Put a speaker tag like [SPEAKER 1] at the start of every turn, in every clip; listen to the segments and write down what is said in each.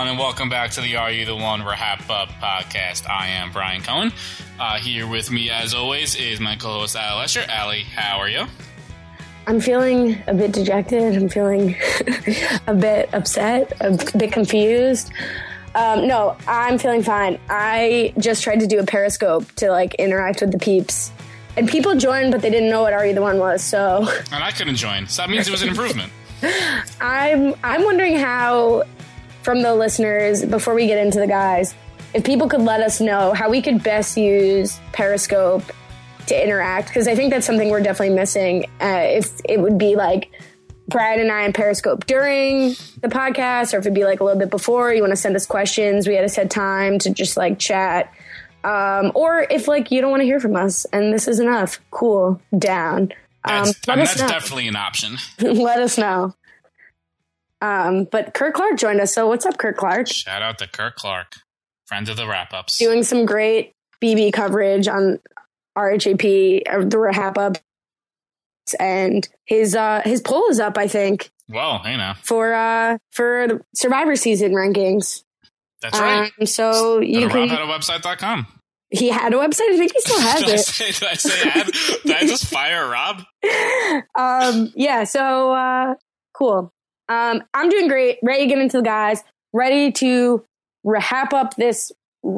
[SPEAKER 1] and welcome back to the Are You the One Wrap Up podcast. I am Brian Cohen. Here with me, as always, is my co-host, Ali Lesher. Ali, how are you?
[SPEAKER 2] I'm feeling a bit dejected. I'm feeling a bit upset, a bit confused. No, I'm feeling fine. I just tried to do a Periscope to, interact with the peeps. And people joined, but they didn't know what Are You the One was, so...
[SPEAKER 1] And I couldn't join, so that means it was an improvement.
[SPEAKER 2] I'm wondering how, from the listeners, before we get into the guys, if people could let us know how we could best use Periscope to interact, because I think that's something we're definitely missing. If it would be like Brad and I on Periscope during the podcast, or if it'd be like a little bit before, you want to send us questions, we had a set time to just chat. Or if you don't want to hear from us and this is enough, cool, down.
[SPEAKER 1] That's definitely an option.
[SPEAKER 2] Let us know. But Kurt Clark joined us. So what's up, Kurt Clark?
[SPEAKER 1] Shout out to Kurt Clark, friend of the wrap-ups.
[SPEAKER 2] Doing some great BB coverage on RHAP, the wrap-ups. And his poll is up, I think.
[SPEAKER 1] Well, hey now.
[SPEAKER 2] For the Survivor season rankings.
[SPEAKER 1] That's right.
[SPEAKER 2] So you can...
[SPEAKER 1] RobHadAwebsite.com.
[SPEAKER 2] He had a website? I think he still has
[SPEAKER 1] it. Did I say did I just fire Rob?
[SPEAKER 2] Yeah, so cool. I'm doing great. Ready to get into the guys. Ready to wrap up this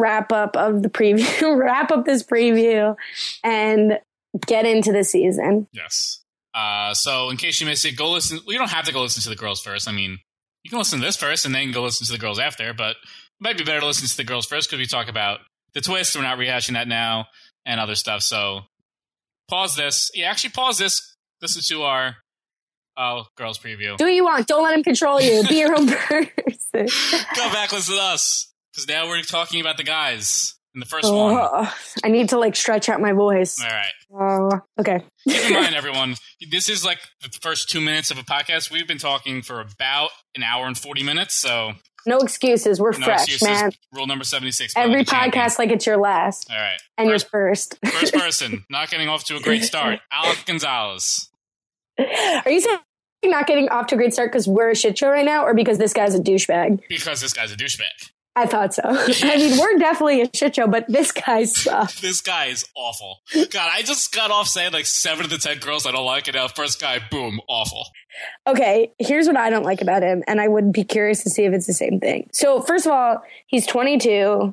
[SPEAKER 2] preview and get into the season.
[SPEAKER 1] Yes. So in case you missed it, go listen. Well, you don't have to go listen to the girls first. I mean, you can listen to this first and then go listen to the girls after, but it might be better to listen to the girls first because we talk about the twist. We're not rehashing that now and other stuff. So pause this. Yeah, actually pause this. Listen to our girls preview.
[SPEAKER 2] Do what you want. Don't let him control you. Be your own person.
[SPEAKER 1] Go back, listen to us. Because now we're talking about the guys in the first one.
[SPEAKER 2] I need to stretch out my voice.
[SPEAKER 1] All right.
[SPEAKER 2] Okay.
[SPEAKER 1] Keep in mind, everyone, this is the first 2 minutes of a podcast. We've been talking for about an hour and 40 minutes, so...
[SPEAKER 2] No excuses. We're fresh, excuses. Man.
[SPEAKER 1] Rule number 76.
[SPEAKER 2] Every podcast like it's your last.
[SPEAKER 1] All right.
[SPEAKER 2] And your first.
[SPEAKER 1] First person. Not getting off to a great start. Alec Gonzalez.
[SPEAKER 2] Are you saying not getting off to a great start because we're a shit show right now, or because this guy's a douchebag?
[SPEAKER 1] Because this guy's a douchebag.
[SPEAKER 2] I thought so. I mean, we're definitely a shit show, but this guy sucks.
[SPEAKER 1] This guy is awful. God, I just got off saying 7 of the 10 girls I don't like, and now first guy, boom, awful.
[SPEAKER 2] Okay, here's what I don't like about him, and I would be curious to see if it's the same thing. So, first of all, he's 22.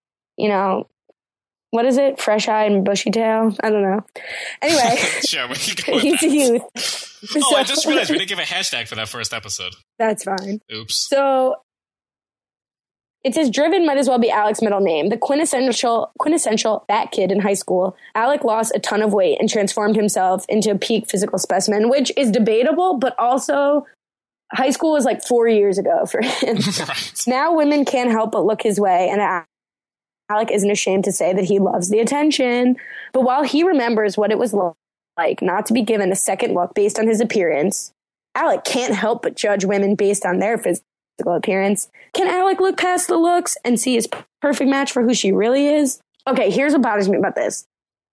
[SPEAKER 2] What is it? Fresh eye and bushy tail? I don't know. Anyway,
[SPEAKER 1] sure, we can go with
[SPEAKER 2] he's
[SPEAKER 1] that.
[SPEAKER 2] a youth.
[SPEAKER 1] I just realized we didn't give a hashtag for that first episode.
[SPEAKER 2] That's fine.
[SPEAKER 1] Oops.
[SPEAKER 2] So... It says Driven might as well be Alec's middle name. The quintessential fat kid in high school, Alec lost a ton of weight and transformed himself into a peak physical specimen, which is debatable, but also high school was 4 years ago for him.
[SPEAKER 1] Right.
[SPEAKER 2] Now women can't help but look his way, and Alec isn't ashamed to say that he loves the attention. But while he remembers what it was like not to be given a second look based on his appearance, Alec can't help but judge women based on their physical appearance. Can Alec look past the looks and see his perfect match for who she really is? Okay, here's what bothers me about this.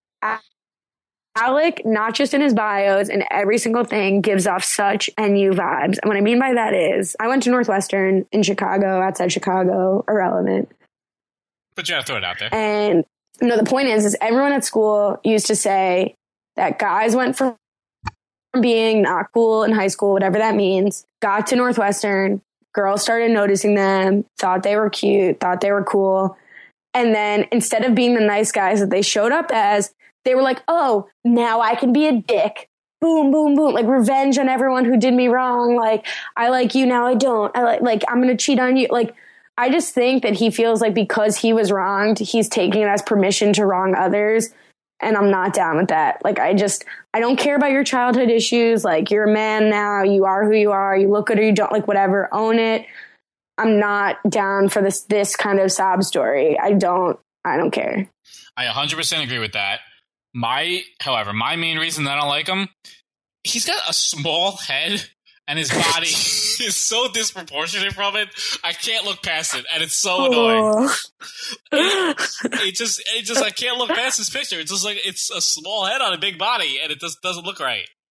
[SPEAKER 2] Alec, not just in his bios and every single thing, gives off such NU vibes. And what I mean by that is, I went to Northwestern in Chicago, outside Chicago, irrelevant.
[SPEAKER 1] But you have to throw it out there.
[SPEAKER 2] And no, the point is everyone at school used to say that guys went from being not cool in high school, whatever that means, got to Northwestern, girls started noticing them, thought they were cute, thought they were cool. And then instead of being the nice guys that they showed up as, they were like, oh, now I can be a dick. Boom, boom, boom. Revenge on everyone who did me wrong. I like you, now I don't. I'm going to cheat on you. I just think that he feels like because he was wronged, he's taking it as permission to wrong others. And I'm not down with that. I don't care about your childhood issues. You're a man now. You are who you are. You look good or you don't, whatever. Own it. I'm not down for this kind of sob story. I don't care.
[SPEAKER 1] I 100% agree with that. However, my main reason that I don't like him, he's got a small head and his body is so disproportionate from it. I can't look past it, and it's so annoying. It just I can't look past this picture. It's just it's a small head on a big body, and it just doesn't look right.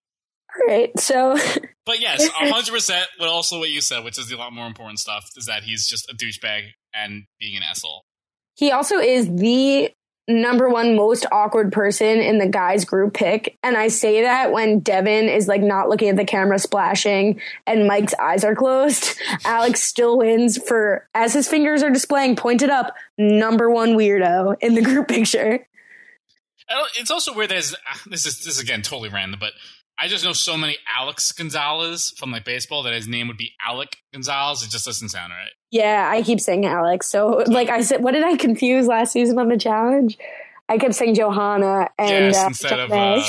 [SPEAKER 2] All right, so.
[SPEAKER 1] But yes, 100% but also what you said, which is a lot more important stuff, is that he's just a douchebag and being an asshole.
[SPEAKER 2] He also is the number one most awkward person in the guys group pick. And I say that when Devin is like not looking at the camera splashing and Mike's eyes are closed, Alex still wins for, as his fingers are displaying pointed up, number one weirdo in the group picture.
[SPEAKER 1] It's also weird there's, this is again totally random, but I just know so many Alex Gonzalez from like baseball that his name would be Alec Gonzalez. It just doesn't sound right.
[SPEAKER 2] Yeah, I keep saying Alex. So like I said, what did I confuse last season on the challenge? I kept saying Johanna and
[SPEAKER 1] yes, instead of yeah.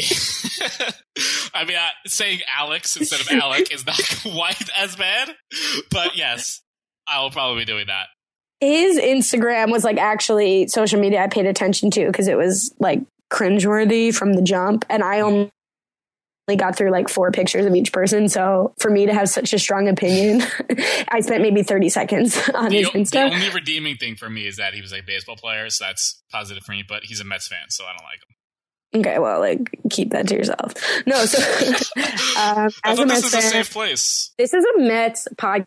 [SPEAKER 1] I mean, saying Alex instead of Alec is not quite as bad, but yes, I will probably be doing that.
[SPEAKER 2] His Instagram was like actually social media I paid attention to because it was like cringeworthy from the jump, and I only got through like 4 pictures of each person. So for me to have such a strong opinion, I spent maybe 30 seconds on his Insta.
[SPEAKER 1] The only redeeming thing for me is that he was a baseball player, so that's positive for me, but he's a Mets fan, so I don't like him.
[SPEAKER 2] Okay, well, like, keep that to yourself. No, so
[SPEAKER 1] I thought this is a safe place.
[SPEAKER 2] This is a Mets podcast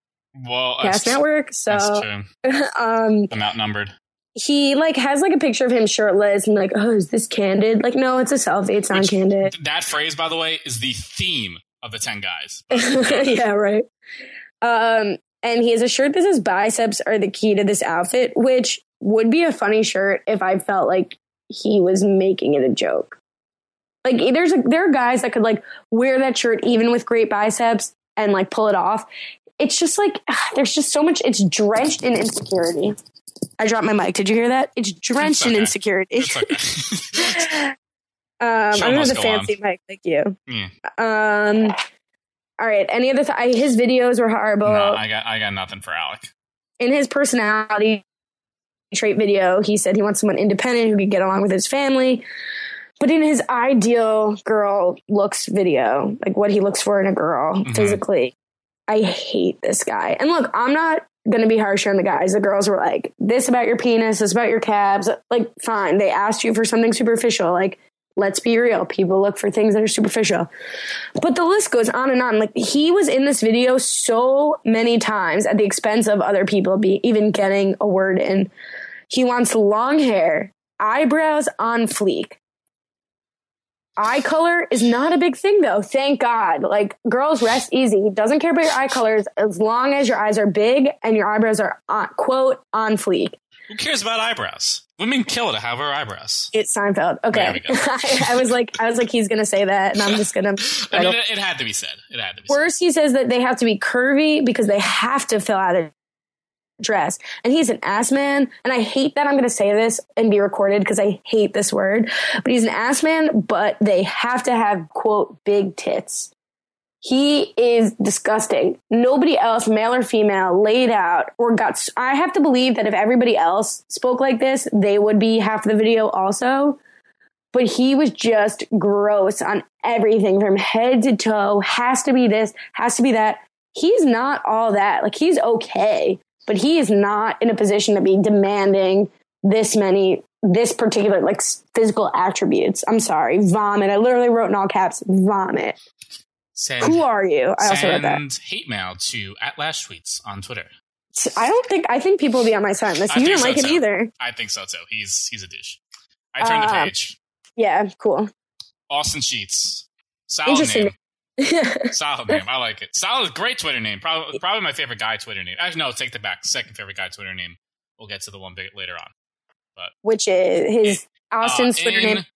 [SPEAKER 2] network, so
[SPEAKER 1] that's true. I'm outnumbered.
[SPEAKER 2] He like has like a picture of him shirtless and like, oh, is this candid? Like, no, it's a selfie. It's not candid.
[SPEAKER 1] That phrase, by the way, is the theme of the 10 guys.
[SPEAKER 2] Yeah, right. And he has a shirt that says biceps are the key to this outfit, which would be a funny shirt if I felt like he was making it a joke. Like there are guys that could like wear that shirt even with great biceps and like pull it off. It's just like, there's just so much, it's drenched in insecurity. I dropped my mic. Did you hear that? It's drenched in insecurity.
[SPEAKER 1] It's okay.
[SPEAKER 2] I don't have a fancy mic like you.
[SPEAKER 1] Yeah.
[SPEAKER 2] All right. Any other? His videos were horrible.
[SPEAKER 1] No, I got nothing for Alec.
[SPEAKER 2] In his personality trait video, he said he wants someone independent who could get along with his family. But in his ideal girl looks video, like what he looks for in a girl physically, I hate this guy. And look, I'm not going to be harsher on the guys. The girls were like, this about your penis, this about your calves. Like, fine. They asked you for something superficial. Like, let's be real. People look for things that are superficial. But the list goes on and on. Like, he was in this video so many times at the expense of other people even getting a word in. He wants long hair, eyebrows on fleek. Eye color is not a big thing, though. Thank God. Like, girls, rest easy. He doesn't care about your eye colors as long as your eyes are big and your eyebrows are, quote, on fleek.
[SPEAKER 1] Who cares about eyebrows? Women kill to have her eyebrows.
[SPEAKER 2] It's Seinfeld. Okay. I was like, he's going to say that, and I'm just going to...
[SPEAKER 1] I mean, it had to be said.
[SPEAKER 2] First, he says that they have to be curvy because they have to fill out a dress. And he's an ass man. And I hate that I'm going to say this and be recorded because I hate this word. But he's an ass man, but they have to have, quote, big tits. He is disgusting. Nobody else, male or female, laid out or got... I have to believe that if everybody else spoke like this, they would be half the video also. But he was just gross on everything from head to toe. Has to be this, has to be that. He's not all that. Like, he's okay. But he is not in a position to be demanding this particular, like, physical attributes. I'm sorry. Vomit. I literally wrote in all caps, vomit. Who are you? I also wrote that.
[SPEAKER 1] Send hate mail to @LashTweets on Twitter.
[SPEAKER 2] I think people will be on my side on this. You didn't like it either.
[SPEAKER 1] I think so, too. He's a douche. I turned the page.
[SPEAKER 2] Yeah, cool.
[SPEAKER 1] Austin Sheets. Solid name. Solid name. I like it. Solid, great Twitter name. Probably my favorite guy Twitter name. Actually, no, take that back. Second favorite guy Twitter name. We'll get to the one bit later on. But
[SPEAKER 2] which is his Austin's Twitter name?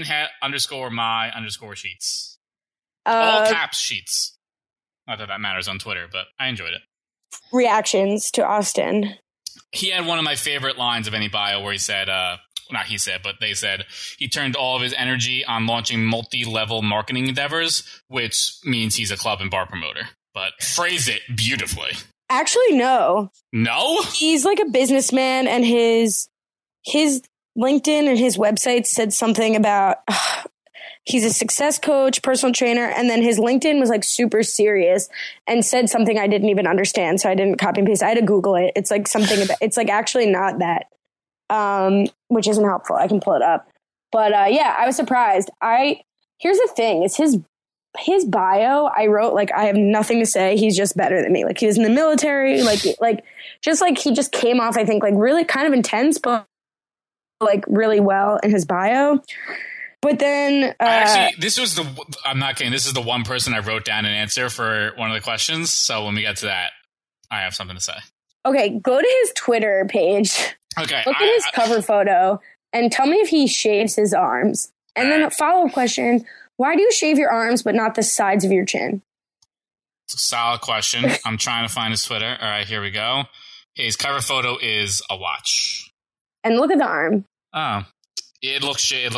[SPEAKER 1] _my_sheets. All caps Sheets. Not that matters on Twitter, but I enjoyed it.
[SPEAKER 2] Reactions to Austin.
[SPEAKER 1] He had one of my favorite lines of any bio where he said, not he said, but they said he turned all of his energy on launching multi-level marketing endeavors, which means he's a club and bar promoter. But phrase it beautifully.
[SPEAKER 2] Actually, no.
[SPEAKER 1] No?
[SPEAKER 2] He's like a businessman, and his LinkedIn and his website said something about he's a success coach, personal trainer, and then his LinkedIn was like super serious and said something I didn't even understand, so I didn't copy and paste. I had to Google it. It's like something about, it's like actually not that. Which isn't helpful. I can pull it up. But yeah, I was surprised. Here's the thing, is his his bio, I wrote, like, I have nothing to say. He's just better than me. Like, he was in the military, just like he just came off, I think, like really kind of intense, but like really well in his bio. But then
[SPEAKER 1] I'm not kidding. This is the one person I wrote down an answer for one of the questions. So when we get to that, I have something to say.
[SPEAKER 2] Okay, go to his Twitter page.
[SPEAKER 1] Okay.
[SPEAKER 2] Look at his cover photo and tell me if he shaves his arms. And then a follow-up question, why do you shave your arms but not the sides of your chin?
[SPEAKER 1] Solid question. I'm trying to find his Twitter. All right, here we go. His cover photo is a watch.
[SPEAKER 2] And look at the arm.
[SPEAKER 1] Oh, it looks shaven.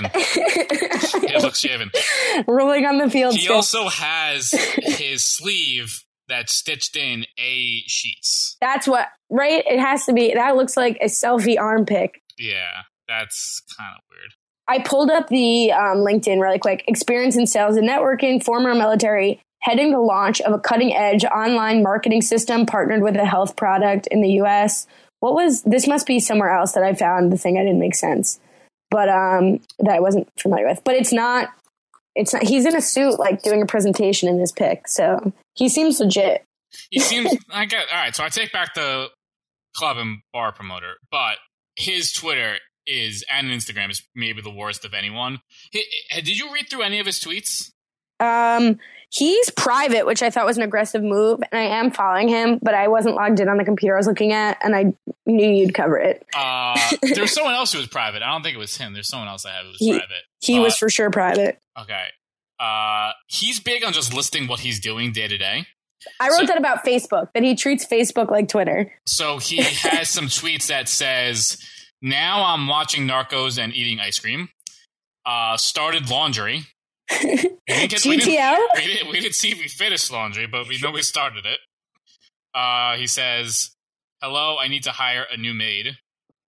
[SPEAKER 1] It looks shaven.
[SPEAKER 2] Rolling on the field.
[SPEAKER 1] He also has his sleeve that's stitched in A sheets.
[SPEAKER 2] That's what, right? It has to be. That looks like a selfie arm pic.
[SPEAKER 1] Yeah, that's kind of weird.
[SPEAKER 2] I pulled up the LinkedIn really quick. Experience in sales and networking, former military, heading the launch of a cutting-edge online marketing system partnered with a health product in the U.S. This must be somewhere else that I found the thing that didn't make sense, but that I wasn't familiar with. But it's not, he's in a suit, like doing a presentation in this pic. So he seems legit.
[SPEAKER 1] He seems, all right, so I take back the club and bar promoter, but his Twitter and Instagram is maybe the worst of anyone. Did you read through any of his tweets?
[SPEAKER 2] He's private, which I thought was an aggressive move, and I am following him, but I wasn't logged in on the computer I was looking at, and I knew you'd cover it.
[SPEAKER 1] There's someone else who was private. I don't think it was him. There's someone else I have who was private.
[SPEAKER 2] He was for sure private.
[SPEAKER 1] Okay. He's big on just listing what he's doing day to day.
[SPEAKER 2] I wrote that about Facebook, that he treats Facebook like Twitter. So
[SPEAKER 1] he has some tweets that says, now I'm watching Narcos and eating ice cream. Started laundry.
[SPEAKER 2] GTL?
[SPEAKER 1] We didn't see if we finished laundry, but we know we started it. He says, hello, I need to hire a new maid.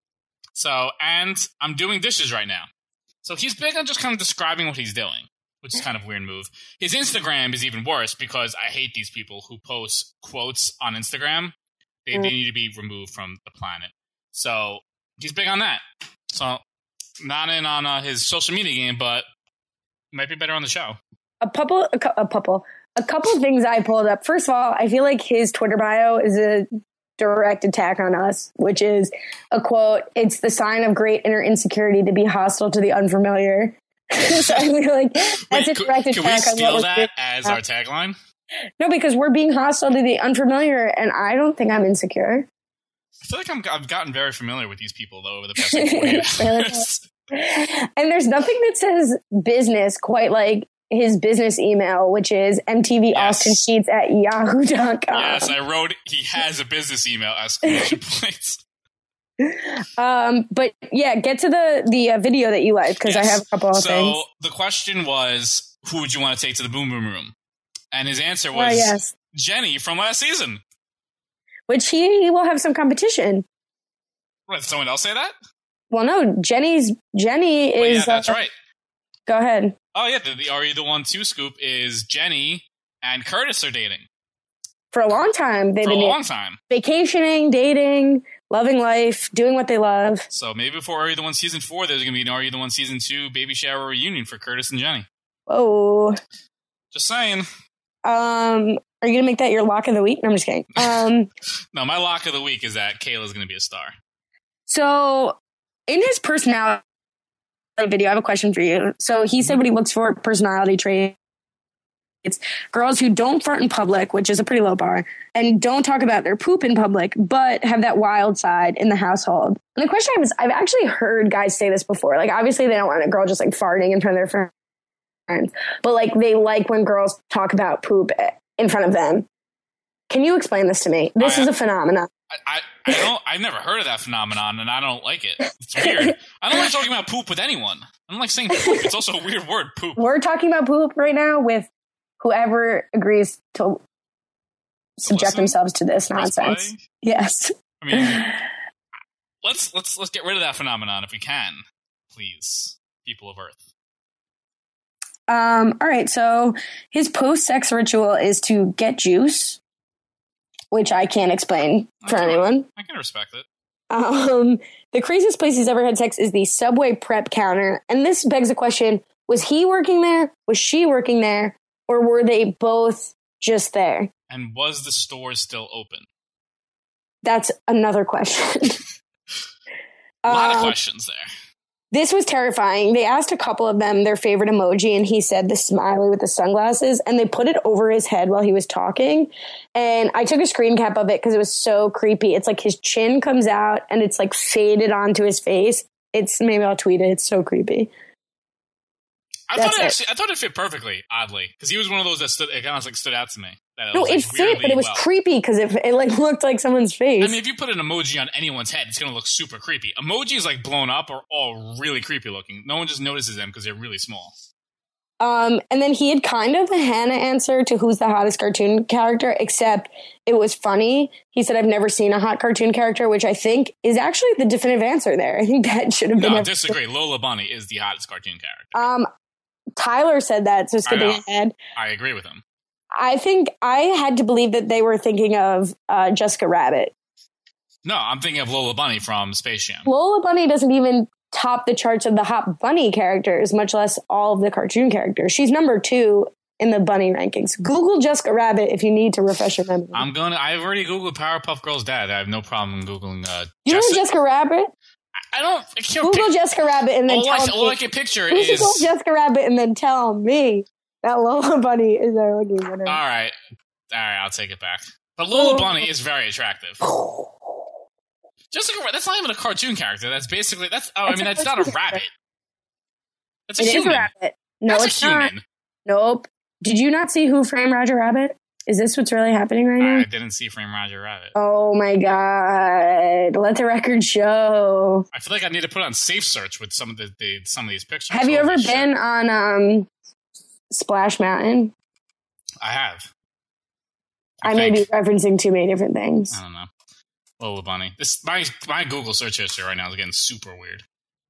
[SPEAKER 1] And I'm doing dishes right now. So he's big on just kind of describing what he's doing, which is kind of a weird move. His Instagram is even worse because I hate these people who post quotes on Instagram. They need to be removed from the planet. So he's big on that. So not in on his social media game, but might be better on the show.
[SPEAKER 2] A couple things I pulled up. First of all, I feel like his Twitter bio is a direct attack on us, which is a quote, it's the sign of great inner insecurity to be hostile to the unfamiliar. So I feel like that's a direct attack.
[SPEAKER 1] Can we steal that as our tagline?
[SPEAKER 2] No, because we're being hostile to the unfamiliar, and I don't think I'm insecure.
[SPEAKER 1] I feel like I've gotten very familiar with these people, though, over the past 4 years.
[SPEAKER 2] And there's nothing that says business quite like his business email, which is mtvaustensheets@yahoo.com.
[SPEAKER 1] Yes, I wrote he has a business email, exclamation points.
[SPEAKER 2] But yeah, get to the video that you liked, because I have a couple of things.
[SPEAKER 1] So the question was, who would you want to take to the Boom Boom Room? And his answer was Jenny from last season.
[SPEAKER 2] Which he will have some competition.
[SPEAKER 1] What, did someone else say that?
[SPEAKER 2] Well, no, Jenny is...
[SPEAKER 1] Yeah, that's right.
[SPEAKER 2] Go ahead.
[SPEAKER 1] Oh, yeah, the Are You the One 2 scoop is Jenny and Curtis are dating.
[SPEAKER 2] For a long time.
[SPEAKER 1] For a long time.
[SPEAKER 2] Vacationing, dating, loving life, doing what they love.
[SPEAKER 1] So maybe before Are You the One Season 4, there's going to be an Are You the One Season 2 baby shower reunion for Curtis and Jenny.
[SPEAKER 2] Whoa.
[SPEAKER 1] Just saying.
[SPEAKER 2] Are you going to make that your lock of the week? No, I'm just kidding.
[SPEAKER 1] No, my lock of the week is that Kayla's going to be a star.
[SPEAKER 2] So, in his personality video, I have a question for you. So, he said what he looks for personality traits. It's girls who don't fart in public, which is a pretty low bar, and don't talk about their poop in public, but have that wild side in the household. And the question I've actually heard guys say this before. Like, obviously, they don't want a girl just like farting in front of their friends, but like they like when girls talk about poop in front of them. Can you explain this to me? This is a phenomenon.
[SPEAKER 1] I've never heard of that phenomenon, and I don't like it. It's weird. I don't like talking about poop with anyone. I don't like saying poop. It's also a weird word, poop.
[SPEAKER 2] We're talking about poop right now with whoever agrees to subject themselves to this nonsense. Yes.
[SPEAKER 1] I mean, let's get rid of that phenomenon if we can, please, people of Earth.
[SPEAKER 2] All right. So his post-sex ritual is to get juice, which I can't explain for anyone.
[SPEAKER 1] I can respect it.
[SPEAKER 2] The craziest place he's ever had sex is the Subway prep counter. And this begs the question, was he working there? Was she working there? or were they both just there?
[SPEAKER 1] And was the store still open?
[SPEAKER 2] That's another question.
[SPEAKER 1] A lot of questions there.
[SPEAKER 2] This was terrifying. They asked a couple of them their favorite emoji, and he said the smiley with the sunglasses, and they put it over his head while he was talking. And I took a screen cap of it because it was so creepy. It's like his chin comes out and it's like faded onto his face. Maybe I'll tweet it. It's so creepy.
[SPEAKER 1] I thought it fit perfectly, oddly, because he was one of those that stood out to me.
[SPEAKER 2] No, it fit, but it was creepy because it like looked like someone's face.
[SPEAKER 1] I mean, if you put an emoji on anyone's head, it's going to look super creepy. Emojis like blown up are all really creepy looking. No one just notices them because they're really small.
[SPEAKER 2] And then he had kind of a Hannah answer to who's the hottest cartoon character, except it was funny. He said, I've never seen a hot cartoon character, which I think is actually the definitive answer there. I think that should have been.
[SPEAKER 1] No, I disagree. Lola Bunny is the hottest cartoon character.
[SPEAKER 2] Tyler said that, so skipping ahead.
[SPEAKER 1] I agree with him.
[SPEAKER 2] I think I had to believe that they were thinking of Jessica Rabbit.
[SPEAKER 1] No, I'm thinking of Lola Bunny from Space Jam.
[SPEAKER 2] Lola Bunny doesn't even top the charts of the hot bunny characters, much less all of the cartoon characters. She's number 2 in the bunny rankings. Google Jessica Rabbit if you need to refresh your memory.
[SPEAKER 1] I've already Googled Powerpuff Girls dad. I have no problem Googling
[SPEAKER 2] You know Jessica Rabbit?
[SPEAKER 1] I can't
[SPEAKER 2] Google Jessica Rabbit and then tell me.
[SPEAKER 1] All I can picture
[SPEAKER 2] Google
[SPEAKER 1] is
[SPEAKER 2] Jessica Rabbit and then tell me that Lola Bunny is our lucky winner.
[SPEAKER 1] All right, I'll take it back. But Lola Bunny is very attractive. Jessica, that's not even a cartoon character. That's basically that's not a rabbit. That's a human.
[SPEAKER 2] Is a rabbit. No, it's
[SPEAKER 1] a human.
[SPEAKER 2] Not. Nope. Did you not see Who Framed Roger Rabbit? Is this what's really happening right now?
[SPEAKER 1] I didn't see Frame Roger Rabbit.
[SPEAKER 2] Oh my God. Let the record show.
[SPEAKER 1] I feel like I need to put on safe search with some of these pictures.
[SPEAKER 2] Have you ever been on Splash Mountain?
[SPEAKER 1] I have.
[SPEAKER 2] I may be referencing too many different things.
[SPEAKER 1] I don't know. Lola Bunny. My Google search history right now is getting super weird.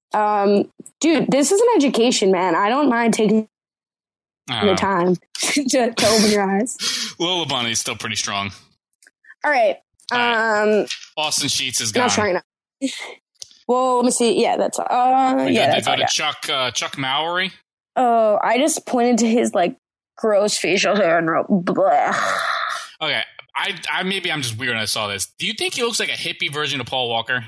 [SPEAKER 2] Dude, this is an education, man. I don't mind taking the time to open your eyes.
[SPEAKER 1] Lola Bunny is still pretty strong.
[SPEAKER 2] All right.
[SPEAKER 1] Austin Sheets is gone.
[SPEAKER 2] Not trying to. Well, let me see. Yeah, that's
[SPEAKER 1] that's all. Chuck Mowry.
[SPEAKER 2] Oh, I just pointed to his like gross facial hair and wrote bleh.
[SPEAKER 1] Okay, I'm just weird when I saw this. Do you think he looks like a hippie version of Paul Walker?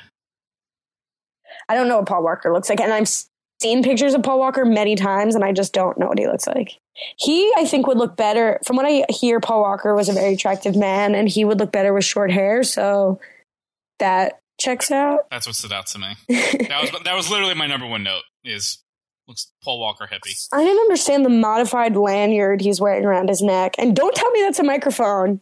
[SPEAKER 2] I don't know what Paul Walker looks like, and I've seen pictures of Paul Walker many times, and I just don't know what he looks like. He, I think, would look better. From what I hear, Paul Walker was a very attractive man, and he would look better with short hair, so that checks out.
[SPEAKER 1] That's what stood out to me. That was literally my number one note, is looks Paul Walker hippie.
[SPEAKER 2] I didn't understand the modified lanyard he's wearing around his neck, and don't tell me that's a microphone.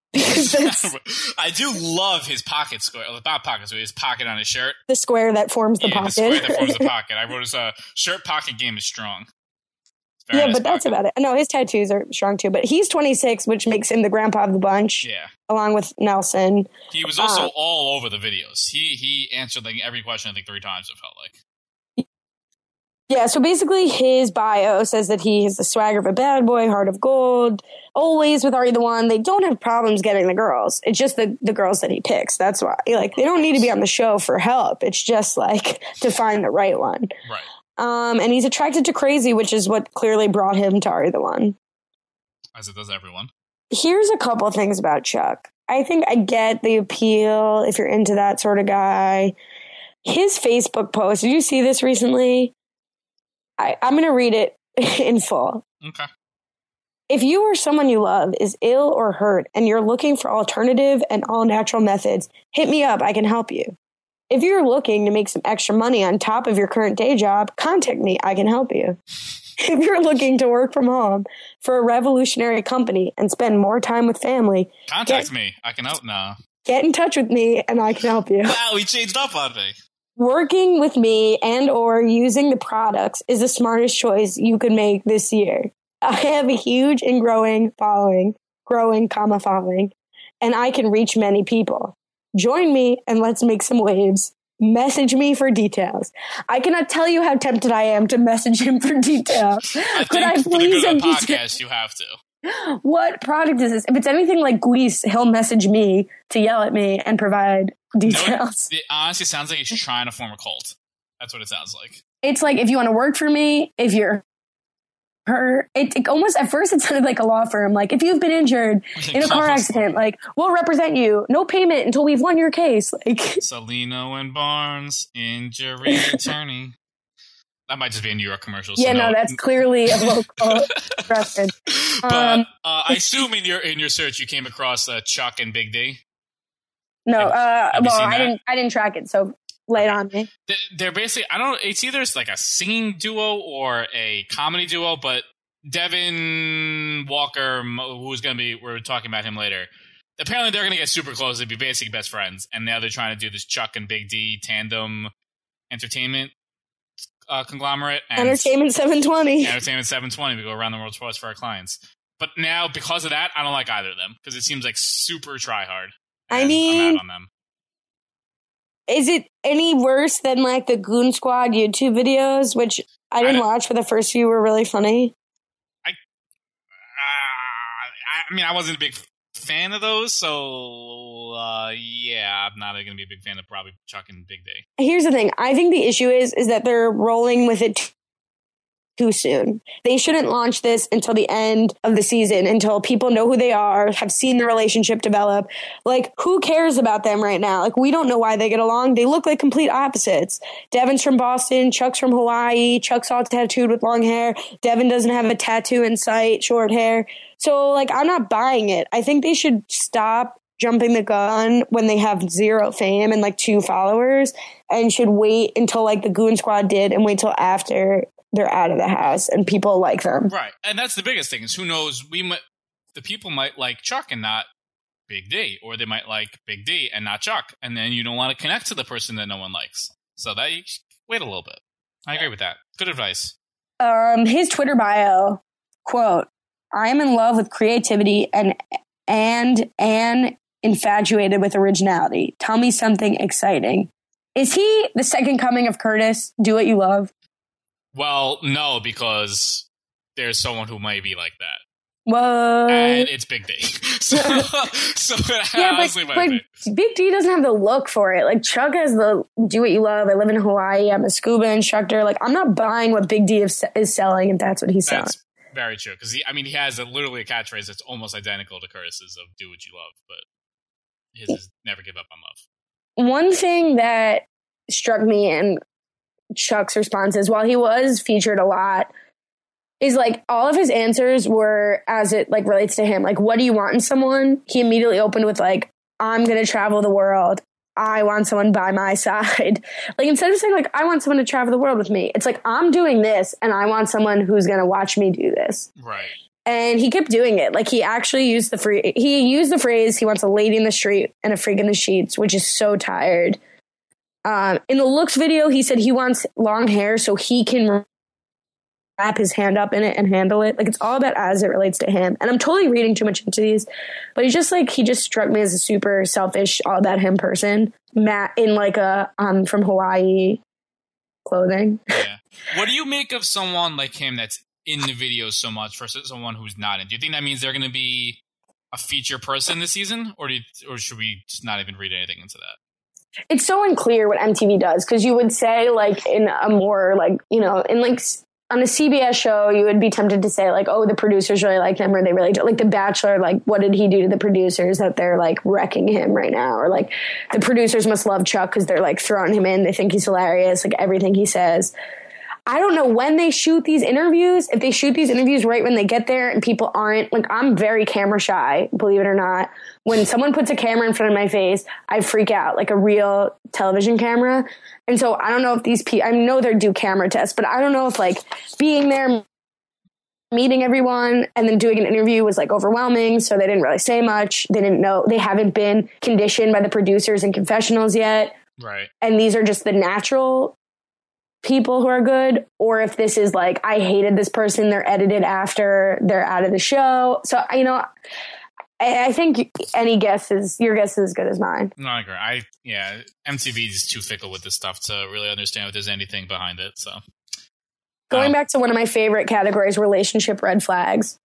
[SPEAKER 1] I do love his pocket square. Not pocket square, his pocket on his shirt.
[SPEAKER 2] The square that forms the pocket.
[SPEAKER 1] The square that forms the pocket. I wrote his shirt pocket game is strong.
[SPEAKER 2] Yeah, but that's about it. No, his tattoos are strong too. But he's 26, which makes him the grandpa of the bunch.
[SPEAKER 1] Yeah.
[SPEAKER 2] Along with Nelson.
[SPEAKER 1] He was also all over the videos. He answered like every question I think 3 times, it felt like.
[SPEAKER 2] Yeah, so basically his bio says that he has the swagger of a bad boy, heart of gold, always with Ari the One. They don't have problems getting the girls. It's just the girls that he picks. That's why. Like, they don't need to be on the show for help. It's just like to find the right one.
[SPEAKER 1] Right.
[SPEAKER 2] And he's attracted to crazy, which is what clearly brought him to Ari the One.
[SPEAKER 1] As it does everyone.
[SPEAKER 2] Here's a couple of things about Chuck. I think I get the appeal if you're into that sort of guy. His Facebook post, did you see this recently? I'm going to read it in full.
[SPEAKER 1] Okay.
[SPEAKER 2] If you or someone you love is ill or hurt and you're looking for alternative and all-natural methods, hit me up. I can help you. If you're looking to make some extra money on top of your current day job, contact me. I can help you. If you're looking to work from home for a revolutionary company and spend more time with family,
[SPEAKER 1] contact me. I can help now.
[SPEAKER 2] Get in touch with me and I can help you.
[SPEAKER 1] Wow, he changed up on me.
[SPEAKER 2] Working with me and or using the products is the smartest choice you could make this year. I have a huge and growing following, and I can reach many people. Join me and let's make some waves. Message me for details. I cannot tell you how tempted I am to message him for details.
[SPEAKER 1] Could I please have podcast? You have to.
[SPEAKER 2] What product is this? If it's anything like Grease, he'll message me to yell at me and provide details.
[SPEAKER 1] It honestly sounds like he's trying to form a cult. That's what it sounds like.
[SPEAKER 2] It's like, if you want to work for me, if you're it almost at first it sounded like a law firm. Like, if you've been injured in a car accident, like, we'll represent you. No payment until we've won your case. Like,
[SPEAKER 1] Salino and Barnes, injury attorney. That might just be a New York commercial.
[SPEAKER 2] Yeah, so no, that's clearly a local reference.
[SPEAKER 1] But I assume in your search you came across Chuck and Big D.
[SPEAKER 2] No, I didn't track it, so lay it on me.
[SPEAKER 1] They're basically, I don't know, it's either like a singing duo or a comedy duo, but Devin Walker, who's going to be, we're talking about him later, apparently they're going to get super close. They'd be basically best friends, and now they're trying to do this Chuck and Big D tandem entertainment conglomerate. And
[SPEAKER 2] Entertainment 720.
[SPEAKER 1] Entertainment 720. We go around the world twice for our clients. But now, because of that, I don't like either of them, because it seems like super try hard.
[SPEAKER 2] I mean,
[SPEAKER 1] I'm out on them.
[SPEAKER 2] Is it any worse than like the Goon Squad YouTube videos, which I didn't watch, but the first few were really funny?
[SPEAKER 1] I mean, I wasn't a big fan of those, so yeah, I'm not going to be a big fan of probably Chuck and Big D.
[SPEAKER 2] Here's the thing. I think the issue is that they're rolling with it too soon. They shouldn't launch this until the end of the season, until people know who they are, have seen the relationship develop. Like, who cares about them right now? Like, we don't know why they get along. They look like complete opposites. Devin's from Boston. Chuck's from Hawaii. Chuck's all tattooed with long hair. Devin doesn't have a tattoo in sight, short hair. So, like, I'm not buying it. I think they should stop jumping the gun when they have zero fame and like 2 followers, and should wait until like the Goon Squad did, and wait till after they're out of the house and people like them.
[SPEAKER 1] Right. And that's the biggest thing, is who knows, the people might like Chuck and not Big D, or they might like Big D and not Chuck, and then you don't want to connect to the person that no one likes. So that you wait a little bit. I agree with that. Good advice.
[SPEAKER 2] His Twitter bio, quote, "I am in love with creativity and infatuated with originality. Tell me something exciting." Is he the second coming of Curtis? Do what you love?
[SPEAKER 1] Well, no, because there's someone who might be like that.
[SPEAKER 2] What?
[SPEAKER 1] And it's Big D. so
[SPEAKER 2] yeah, but Big D doesn't have the look for it. Like, Chuck has the do what you love. I live in Hawaii. I'm a scuba instructor. Like, I'm not buying what Big D is selling if that's what he's selling.
[SPEAKER 1] That's very true. Because, he has literally a catchphrase that's almost identical to Curtis's of do what you love. But his is never give up on love.
[SPEAKER 2] One thing that struck me in Chuck's responses, while he was featured a lot, is like all of his answers were as it like relates to him. Like, what do you want in someone? He immediately opened with like, I'm going to travel the world. I want someone by my side. Like, instead of saying like, I want someone to travel the world with me, it's like, I'm doing this and I want someone who's going to watch me do this.
[SPEAKER 1] Right.
[SPEAKER 2] And he kept doing it. Like, he actually used the phrase, he wants a lady in the street and a freak in the sheets, which is so tired. In the looks video, he said he wants long hair so he can wrap his hand up in it and handle it. Like, it's all about as it relates to him. And I'm totally reading too much into these, but he just struck me as a super selfish, all about him person. Matt in like a from Hawaii clothing.
[SPEAKER 1] Yeah. What do you make of someone like him that's in the videos so much versus someone who's not in? Do you think that means they're going to be a feature person this season, or should we just not even read anything into that?
[SPEAKER 2] It's so unclear what MTV does, because you would say like in a more like, in like on a CBS show, you would be tempted to say like, oh, the producers really like him, or they really do. Like The Bachelor, like what did he do to the producers that they're like wrecking him right now? Or like the producers must love Chuck because they're like throwing him in. They think he's hilarious, like everything he says. I don't know when they shoot these interviews, if they shoot these interviews right when they get there and people aren't, like, I'm very camera shy, believe it or not. When someone puts a camera in front of my face, I freak out, like a real television camera. And so I don't know if these people, I know they do camera tests, but I don't know if like being there, meeting everyone and then doing an interview was like overwhelming. So they didn't really say much. They didn't know, they haven't been conditioned by the producers in confessionals yet.
[SPEAKER 1] Right. And
[SPEAKER 2] these are just the natural people who are good, or if this is like, I hated this person, they're edited after they're out of the show. So, I think your guess is as good as mine.
[SPEAKER 1] No, I agree. MTV is too fickle with this stuff to really understand if there's anything behind it. So,
[SPEAKER 2] going back to one of my favorite categories, relationship red flags.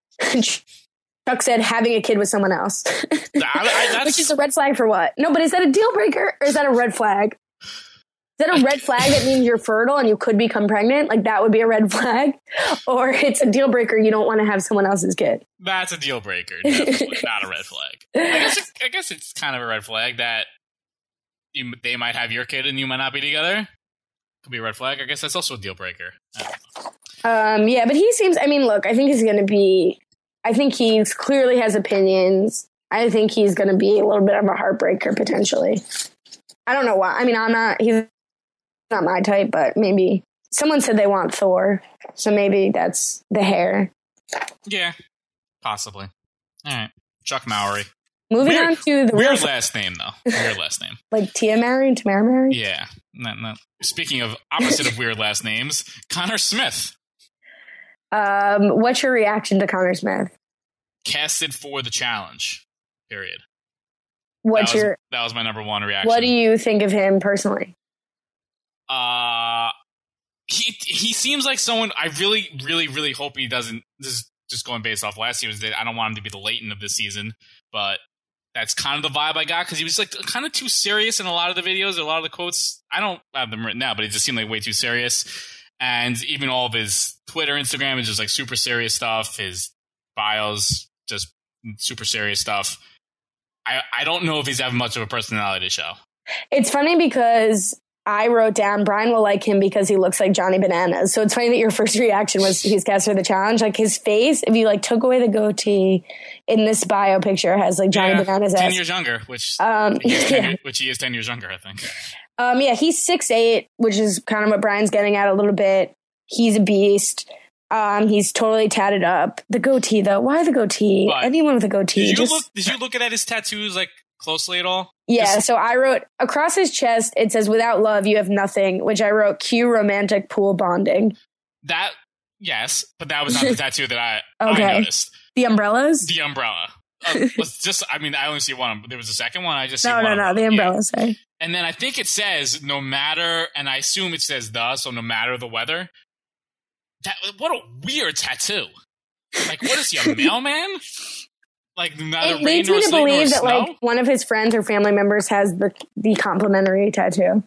[SPEAKER 2] Chuck said having a kid with someone else, which is a red flag for what? No, but is that a deal breaker or is that a red flag? that a red flag that means you're fertile and you could become pregnant? Like that would be a red flag, or it's a deal breaker. You don't want to have someone else's kid.
[SPEAKER 1] That's a deal breaker. Definitely not a red flag. I guess it's kind of a red flag that they might have your kid and you might not be together. Could be a red flag. I guess that's also a deal breaker.
[SPEAKER 2] Yeah, but he seems. I mean, look, I think he's going to be. I think he clearly has opinions. I think he's going to be a little bit of a heartbreaker potentially. I don't know why. I mean, he's not my type, but maybe someone said they want Thor, so maybe that's the hair.
[SPEAKER 1] Yeah, possibly. All right, Chuck Mowry.
[SPEAKER 2] Moving on to the
[SPEAKER 1] weird last name though. Weird last name.
[SPEAKER 2] Like Tia Mowry and Tamara Mowry.
[SPEAKER 1] Yeah. No. Speaking of opposite of weird last names, Connor Smith.
[SPEAKER 2] What's your reaction to Connor Smith?
[SPEAKER 1] Casted for the challenge. Period.
[SPEAKER 2] That
[SPEAKER 1] was my number one reaction.
[SPEAKER 2] What do you think of him personally?
[SPEAKER 1] He seems like someone I really, really, really hope he doesn't. This is just going based off last year's. I don't want him to be the Leighton of this season, but that's kind of the vibe I got because he was like kind of too serious in a lot of the videos, a lot of the quotes. I don't have them written now, but it just seemed like way too serious. And even all of his Twitter, Instagram is just like super serious stuff. His bios, just super serious stuff. I don't know if he's having much of a personality to show.
[SPEAKER 2] It's funny because I wrote down Brian will like him because he looks like Johnny Bananas. So it's funny that your first reaction was he's cast for the challenge. Like his face, if you like took away the goatee in this bio picture, has like Johnny Bananas.
[SPEAKER 1] 10 years younger, which he is 10 years younger, I think.
[SPEAKER 2] Yeah, he's 6'8", which is kind of what Brian's getting at a little bit. He's a beast. He's totally tatted up. The goatee, though. Why the goatee?
[SPEAKER 1] But
[SPEAKER 2] anyone with a goatee.
[SPEAKER 1] Did you look at his tattoos like closely at all?
[SPEAKER 2] Yeah, so I wrote across his chest, it says, "Without love, you have nothing," which I wrote, "Cue romantic pool bonding."
[SPEAKER 1] Yes, but that was not the tattoo that I noticed.
[SPEAKER 2] The umbrellas?
[SPEAKER 1] The umbrella. I only see one. There was a second one. I just see one.
[SPEAKER 2] No, the umbrella, sorry.
[SPEAKER 1] And then I think it says, no matter, and I assume it says so no matter the weather. What a weird tattoo. Like, what is he, a mailman? Like, neither
[SPEAKER 2] it
[SPEAKER 1] rain
[SPEAKER 2] leads
[SPEAKER 1] nor
[SPEAKER 2] me to
[SPEAKER 1] sleet nor
[SPEAKER 2] believe that
[SPEAKER 1] snow?
[SPEAKER 2] like one of his friends or family members has the complimentary tattoo.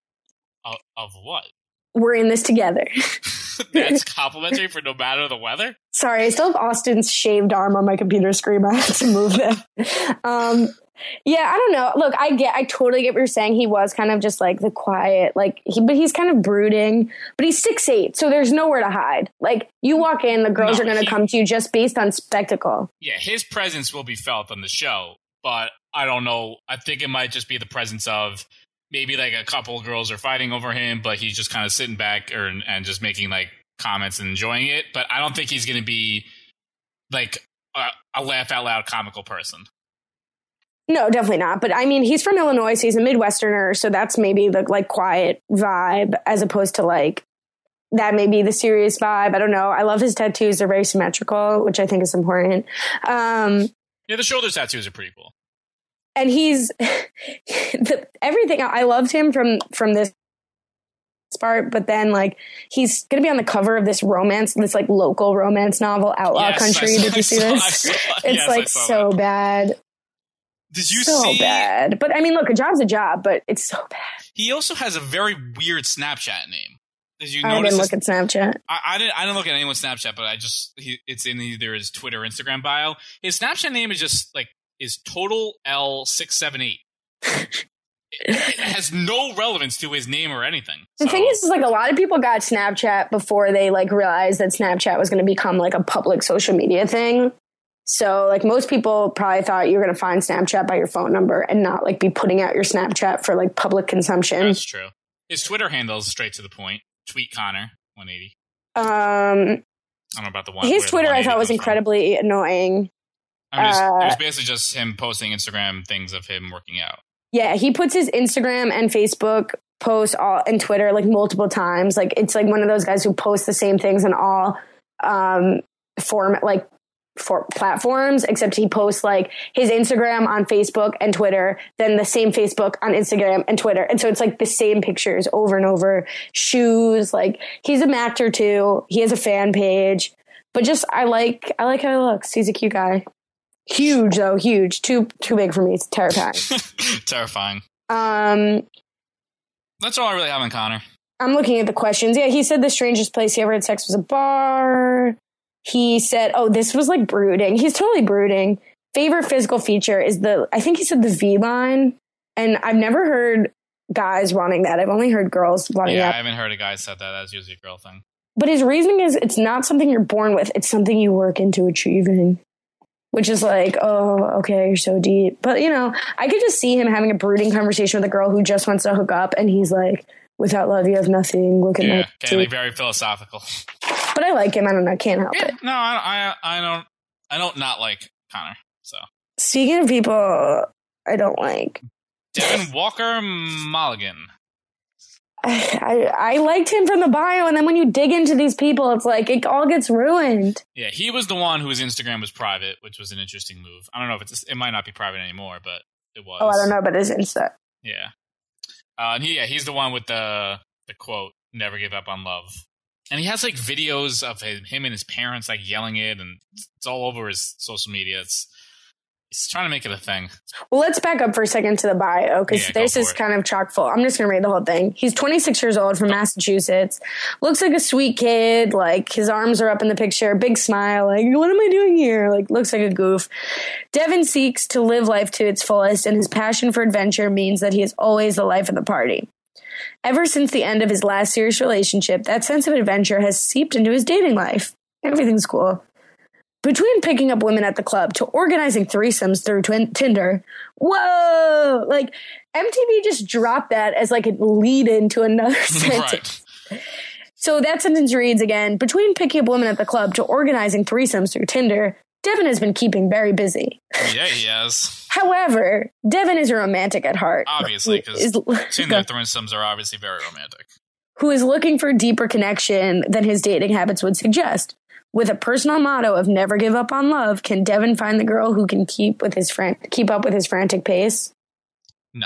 [SPEAKER 1] Of what?
[SPEAKER 2] We're in this together.
[SPEAKER 1] That's complimentary for no matter the weather?
[SPEAKER 2] Sorry, I still have Austin's shaved arm on my computer screen. I have to move that. Yeah, I don't know. Look, I totally get what you're saying. He was kind of just like the quiet, but he's kind of brooding, but he's 6'8", so there's nowhere to hide. Like you walk in, the girls are going to come to you just based on spectacle.
[SPEAKER 1] Yeah, his presence will be felt on the show, but I don't know. I think it might just be the presence of maybe like a couple of girls are fighting over him, but he's just kind of sitting back and just making like comments and enjoying it. But I don't think he's going to be like a laugh out loud comical person.
[SPEAKER 2] No, definitely not. But I mean, he's from Illinois, so he's a Midwesterner. So that's maybe the like quiet vibe as opposed to like that may be the serious vibe. I don't know. I love his tattoos. They're very symmetrical, which I think is important.
[SPEAKER 1] Yeah, the shoulder tattoos are pretty cool.
[SPEAKER 2] And he's everything. I loved him from this part, but then like he's going to be on the cover of this like local romance novel, Outlaw Country. Did you see this? It's so bad.
[SPEAKER 1] Did you
[SPEAKER 2] so
[SPEAKER 1] see?
[SPEAKER 2] Bad. But I mean, look, a job's a job, but it's so bad.
[SPEAKER 1] He also has a very weird Snapchat name. Did you
[SPEAKER 2] I
[SPEAKER 1] notice?
[SPEAKER 2] didn't look at Snapchat.
[SPEAKER 1] I didn't look at anyone's Snapchat, but it's in either his Twitter or Instagram bio. His Snapchat name is just like is Total L678. It has no relevance to his name or anything.
[SPEAKER 2] The thing is like a lot of people got Snapchat before they like realized that Snapchat was going to become like a public social media thing. So like most people probably thought you were going to find Snapchat by your phone number and not like be putting out your Snapchat for like public consumption.
[SPEAKER 1] That's true. His Twitter handle is straight to the point. Tweet Connor 180. I don't know about the one.
[SPEAKER 2] His Twitter I thought was incredibly annoying.
[SPEAKER 1] It was basically just him posting Instagram things of him working out. Yeah,
[SPEAKER 2] he puts his Instagram and Facebook posts and Twitter like multiple times. Like it's like one of those guys who posts the same things on all for platforms, except he posts like his Instagram on Facebook and Twitter, then the same Facebook on Instagram and Twitter. And so it's like the same pictures over and over, shoes, like he's a actor too. He has a fan page, but just, I like how he looks. He's a cute guy. Huge though, huge. Too big for me. It's terrifying.
[SPEAKER 1] Terrifying. That's all I really have on Connor.
[SPEAKER 2] I'm looking at the questions. Yeah, he said the strangest place he ever had sex was a bar. He said, oh, this was like brooding. He's totally brooding. Favorite physical feature is I think he said the V-line. And I've never heard guys wanting that. I've only heard girls wanting that.
[SPEAKER 1] Yeah, I haven't heard a guy said that. That's usually a girl thing.
[SPEAKER 2] But his reasoning is it's not something you're born with. It's something you work into achieving. Which is like, oh, okay, you're so deep. But, you know, I could just see him having a brooding conversation with a girl who just wants to hook up. And he's like, without love, you have nothing. Look at my
[SPEAKER 1] teeth. Like very philosophical.
[SPEAKER 2] But I like him. I don't know. Can't help it.
[SPEAKER 1] No, I don't not like Connor. So
[SPEAKER 2] speaking of people I don't like,
[SPEAKER 1] Devin Walker Mulligan.
[SPEAKER 2] I liked him from the bio, and then when you dig into these people, it's like it all gets ruined.
[SPEAKER 1] Yeah, he was the one whose Instagram was private, which was an interesting move. I don't know if it might not be private anymore, but it was.
[SPEAKER 2] Oh, I don't know about his Insta.
[SPEAKER 1] Yeah, and he's the one with the quote, "Never give up on love." And he has like videos of him and his parents like yelling it, and it's all over his social media. He's trying to make it a thing.
[SPEAKER 2] Well, let's back up for a second to the bio, because this is kind of chock full. I'm just going to read the whole thing. He's 26 years old from Massachusetts. Looks like a sweet kid. Like, his arms are up in the picture. Big smile. Like, what am I doing here? Like, looks like a goof. Devin seeks to live life to its fullest, and his passion for adventure means that he is always the life of the party. Ever since the end of his last serious relationship, that sense of adventure has seeped into his dating life. Everything's cool. Between picking up women at the club to organizing threesomes through Tinder, whoa! Like, MTV just dropped that as like a lead into another sentence. Right. So that sentence reads again, between picking up women at the club to organizing threesomes through Tinder, Devin has been keeping very busy.
[SPEAKER 1] Yeah, he has.
[SPEAKER 2] However, Devin is a romantic at heart.
[SPEAKER 1] Obviously, because Tinder threesomes are obviously very romantic.
[SPEAKER 2] Who is looking for a deeper connection than his dating habits would suggest. With a personal motto of never give up on love, can Devin find the girl who can keep up with his frantic pace?
[SPEAKER 1] No.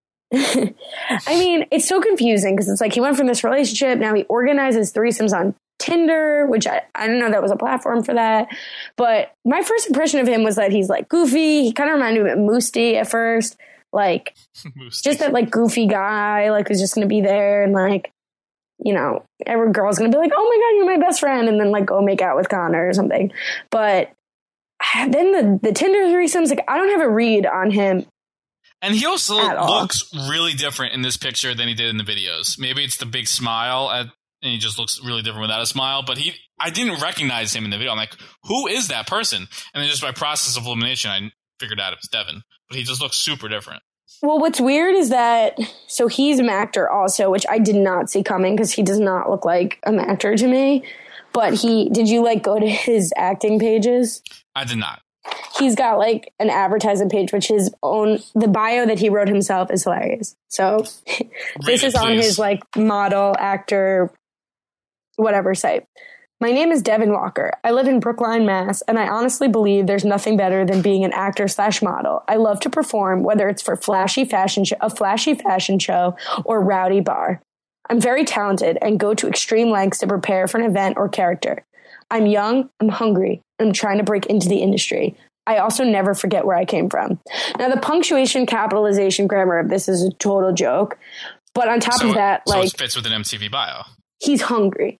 [SPEAKER 2] I mean, it's so confusing because it's like he went from this relationship, now he organizes threesomes on Tinder, which I didn't know that was a platform for that. But my first impression of him was that he's like goofy. He kind of reminded me of Moosty at first. Like, just that like goofy guy, like who's just going to be there and like, you know, every girl's going to be like, oh my God, you're my best friend. And then like go make out with Connor or something. But then the Tinder threesomes, like I don't have a read on him.
[SPEAKER 1] And he also looks really different in this picture than he did in the videos. Maybe it's the big smile and he just looks really different without a smile. But I didn't recognize him in the video. I'm like, who is that person? And then just by process of elimination, I figured out it was Devin. But he just looks super different.
[SPEAKER 2] Well, what's weird is that, so he's an actor also, which I did not see coming because he does not look like an actor to me. But did you like go to his acting pages?
[SPEAKER 1] I did not.
[SPEAKER 2] He's got like an advertising page, which the bio that he wrote himself is hilarious. So this is on his like model, actor, whatever site. My name is Devin Walker. I live in Brookline, Mass, and I honestly believe there's nothing better than being an actor/model. I love to perform, whether it's for a flashy fashion show or rowdy bar. I'm very talented and go to extreme lengths to prepare for an event or character. I'm young, I'm hungry, and I'm trying to break into the industry. I also never forget where I came from. Now, the punctuation, capitalization, grammar of this is a total joke. But on top of that, like,
[SPEAKER 1] it fits with an MTV bio.
[SPEAKER 2] He's hungry.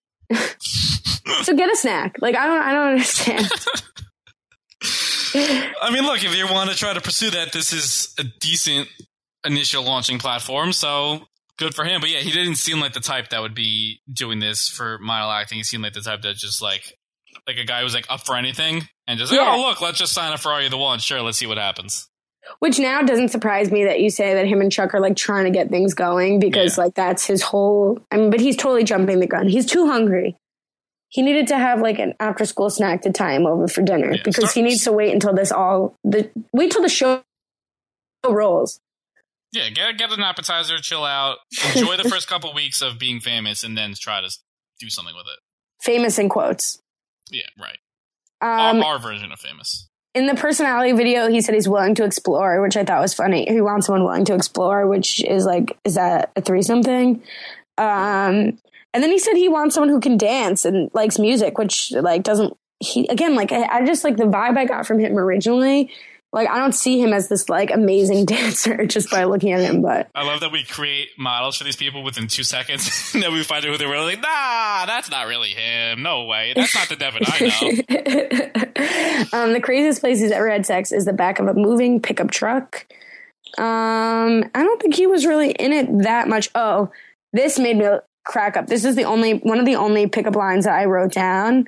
[SPEAKER 2] So get a snack. Like, I don't understand.
[SPEAKER 1] I mean, look, if you want to try to pursue that, this is a decent initial launching platform, so good for him. But yeah, he didn't seem like the type that would be doing this for model acting. He seemed like the type that just like a guy who's like up for anything and just, oh, look, let's just sign up for Are You the One? Sure, let's see what happens.
[SPEAKER 2] Which now doesn't surprise me that you say that him and Chuck are like trying to get things going because like that's his whole, I mean, but he's totally jumping the gun. He's too hungry. He needed to have like an after school snack to tie him over for dinner because he needs to wait until wait till the show rolls.
[SPEAKER 1] Yeah, get an appetizer, chill out, enjoy the first couple weeks of being famous, and then try to do something with it.
[SPEAKER 2] Famous in quotes.
[SPEAKER 1] Yeah, right. Our version of famous.
[SPEAKER 2] In the personality video, he said he's willing to explore, which I thought was funny. He wants someone willing to explore, which is like, is that a threesome thing? And then he said he wants someone who can dance and likes music, which like I just like the vibe I got from him originally Like, I don't see him as this like amazing dancer just by looking at him. But
[SPEAKER 1] I love that we create models for these people within 2 seconds, and then we find out who they're really like. Nah, that's not really him. No way. That's not the Devin I know.
[SPEAKER 2] The craziest place he's ever had sex is the back of a moving pickup truck. I don't think he was really in it that much. Oh, this made me crack up. This is one of the only pickup lines that I wrote down.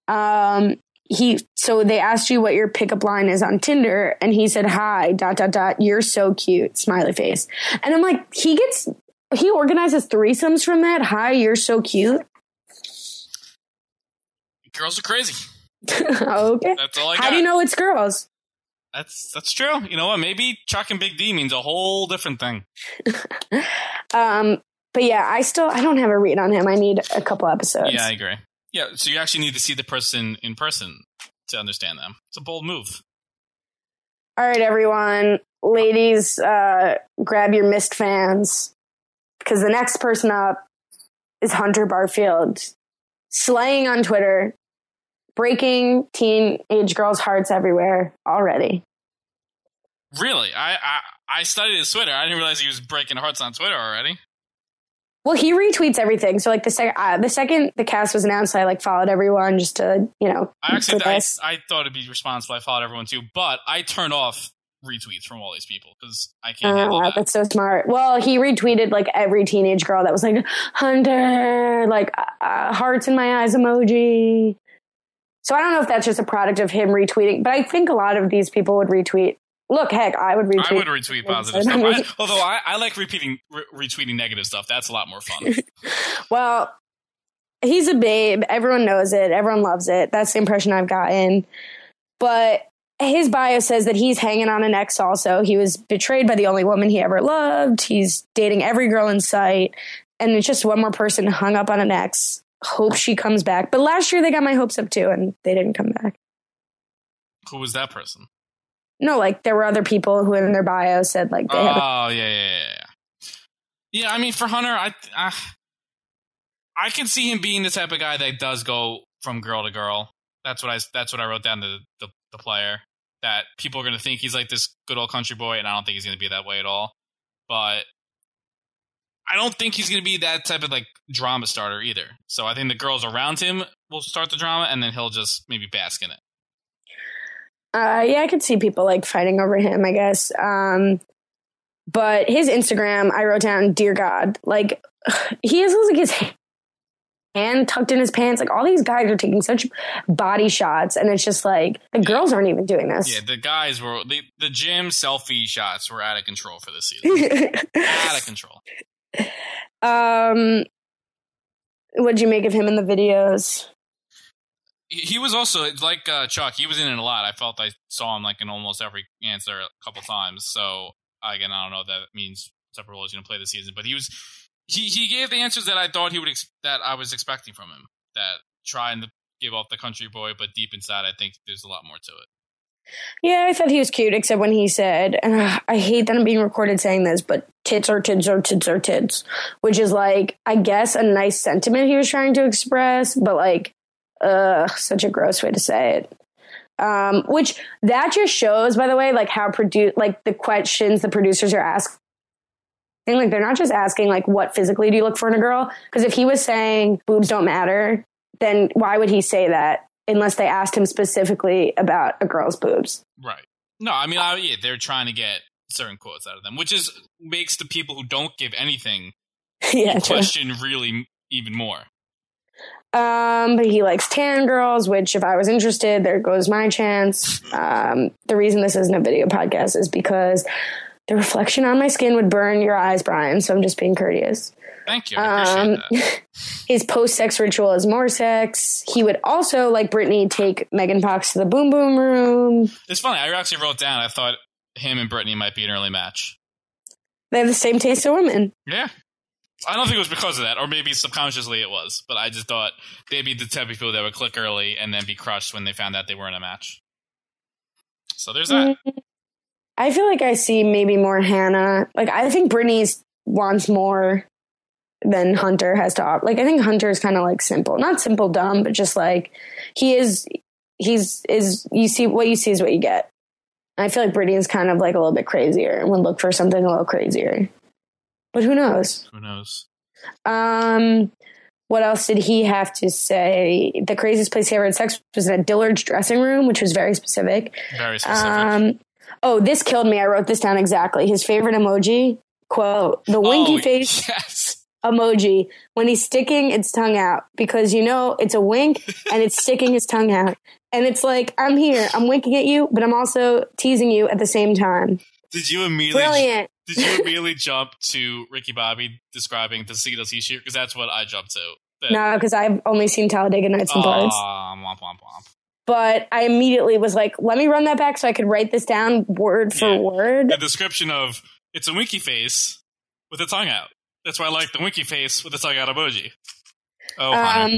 [SPEAKER 2] So they asked you what your pickup line is on Tinder, and he said, "Hi, ... you're so cute," smiley face. And I'm like, he organizes threesomes from that. "Hi, you're so cute."
[SPEAKER 1] Girls are crazy.
[SPEAKER 2] Okay.
[SPEAKER 1] That's all I got.
[SPEAKER 2] How do you know it's girls?
[SPEAKER 1] That's true. You know what? Maybe Chuck and Big D means a whole different thing.
[SPEAKER 2] But yeah, I don't have a read on him. I need a couple episodes.
[SPEAKER 1] Yeah, I agree. Yeah, so you actually need to see the person in person to understand them. It's a bold move.
[SPEAKER 2] All right, everyone. Ladies, grab your Mist fans, because the next person up is Hunter Barfield, slaying on Twitter, breaking teenage girls' hearts everywhere already.
[SPEAKER 1] Really? I studied his Twitter. I didn't realize he was breaking hearts on Twitter already.
[SPEAKER 2] Well, he retweets everything. So, like, the second the cast was announced, I like followed everyone just to,
[SPEAKER 1] I thought it'd be responsible. I followed everyone too, but I turned off retweets from all these people because I can't handle that.
[SPEAKER 2] That's so smart. Well, he retweeted like every teenage girl that was like, "Hunter," like hearts in my eyes emoji. So I don't know if that's just a product of him retweeting, but I think a lot of these people would retweet. Look, heck, I would retweet.
[SPEAKER 1] I would retweet positive stuff. Although I like retweeting negative stuff. That's a lot more fun.
[SPEAKER 2] Well, he's a babe. Everyone knows it. Everyone loves it. That's the impression I've gotten. But his bio says that he's hanging on an ex also. He was betrayed by the only woman he ever loved. He's dating every girl in sight. And it's just one more person hung up on an ex. Hope she comes back. But last year they got my hopes up too, and they didn't come back.
[SPEAKER 1] Who was that person?
[SPEAKER 2] No, like there were other people who in their bio said like they had.
[SPEAKER 1] Oh, yeah. Yeah, I mean, for Hunter, I can see him being the type of guy that does go from girl to girl. That's what I wrote down to the player. That people are going to think he's like this good old country boy, and I don't think he's going to be that way at all. But I don't think he's going to be that type of like drama starter either. So I think the girls around him will start the drama, and then he'll just maybe bask in it.
[SPEAKER 2] Yeah, I could see people like fighting over him, I guess. But his Instagram, I wrote down, "Dear God," like he has like his hand tucked in his pants. Like all these guys are taking such body shots, and it's just like the girls aren't even doing this.
[SPEAKER 1] Yeah, the guys were the gym selfie shots were out of control for this season. Out of control.
[SPEAKER 2] What'd you make of him in the videos?
[SPEAKER 1] He was also, like Chuck, he was in it a lot. I felt I saw him like in almost every answer a couple times. So, again, I don't know if that means Separate Role is going to play this season. But he gave the answers that I thought that I was expecting from him. That trying to give off the country boy, but deep inside, I think there's a lot more to it.
[SPEAKER 2] Yeah, I thought he was cute, except when he said, and I hate that I'm being recorded saying this, but tits are tits or tits are tits. Which is like, I guess, a nice sentiment he was trying to express, but like, such a gross way to say it. Which that just shows, by the way, like how the questions the producers are asking, like they're not just asking like what physically do you look for in a girl? Because if he was saying boobs don't matter, then why would he say that unless they asked him specifically about a girl's boobs?
[SPEAKER 1] Right. No, I mean, they're trying to get certain quotes out of them, which makes the people who don't give anything question really even more.
[SPEAKER 2] But he likes tan girls, which if I was interested, there goes my chance. The reason this isn't a video podcast is because the reflection on my skin would burn your eyes, Brian. So I'm just being courteous.
[SPEAKER 1] Thank you. I appreciate that.
[SPEAKER 2] His post-sex ritual is more sex. He would also, like Brittany, take Megan Fox to the boom boom room.
[SPEAKER 1] It's funny. I actually wrote down, I thought him and Brittany might be an early match.
[SPEAKER 2] They have the same taste of women.
[SPEAKER 1] Yeah. I don't think it was because of that, or maybe subconsciously it was, but I just thought they'd be the type of people that would click early and then be crushed when they found out they weren't a match. So there's that.
[SPEAKER 2] I feel like I see maybe more Hannah. Like, I think Brittany wants more than Hunter has to offer. Like, I think Hunter is kind of like simple. Not simple dumb, but just like, you see what you see is what you get. And I feel like Brittany's kind of like a little bit crazier and would look for something a little crazier. But who knows?
[SPEAKER 1] Who knows?
[SPEAKER 2] What else did he have to say? The craziest place he ever had sex was in a Dillard's dressing room, which was very specific.
[SPEAKER 1] Very specific.
[SPEAKER 2] This killed me. I wrote this down exactly. His favorite emoji, quote, the winky face emoji when he's sticking its tongue out, because it's a wink and it's sticking his tongue out. And it's like, I'm here, I'm winking at you, but I'm also teasing you at the same time.
[SPEAKER 1] Did you immediately
[SPEAKER 2] Brilliant.
[SPEAKER 1] Did you immediately jump to Ricky Bobby describing the Tuxedo T-shirt? Because that's what I jumped to.
[SPEAKER 2] No, because I've only seen Talladega Nights and Bards.
[SPEAKER 1] Womp, womp, womp.
[SPEAKER 2] But I immediately was like, let me run that back so I could write this down word for word.
[SPEAKER 1] The description of, it's a winky face with a tongue out. That's why I like the winky face with the tongue out emoji. Oh,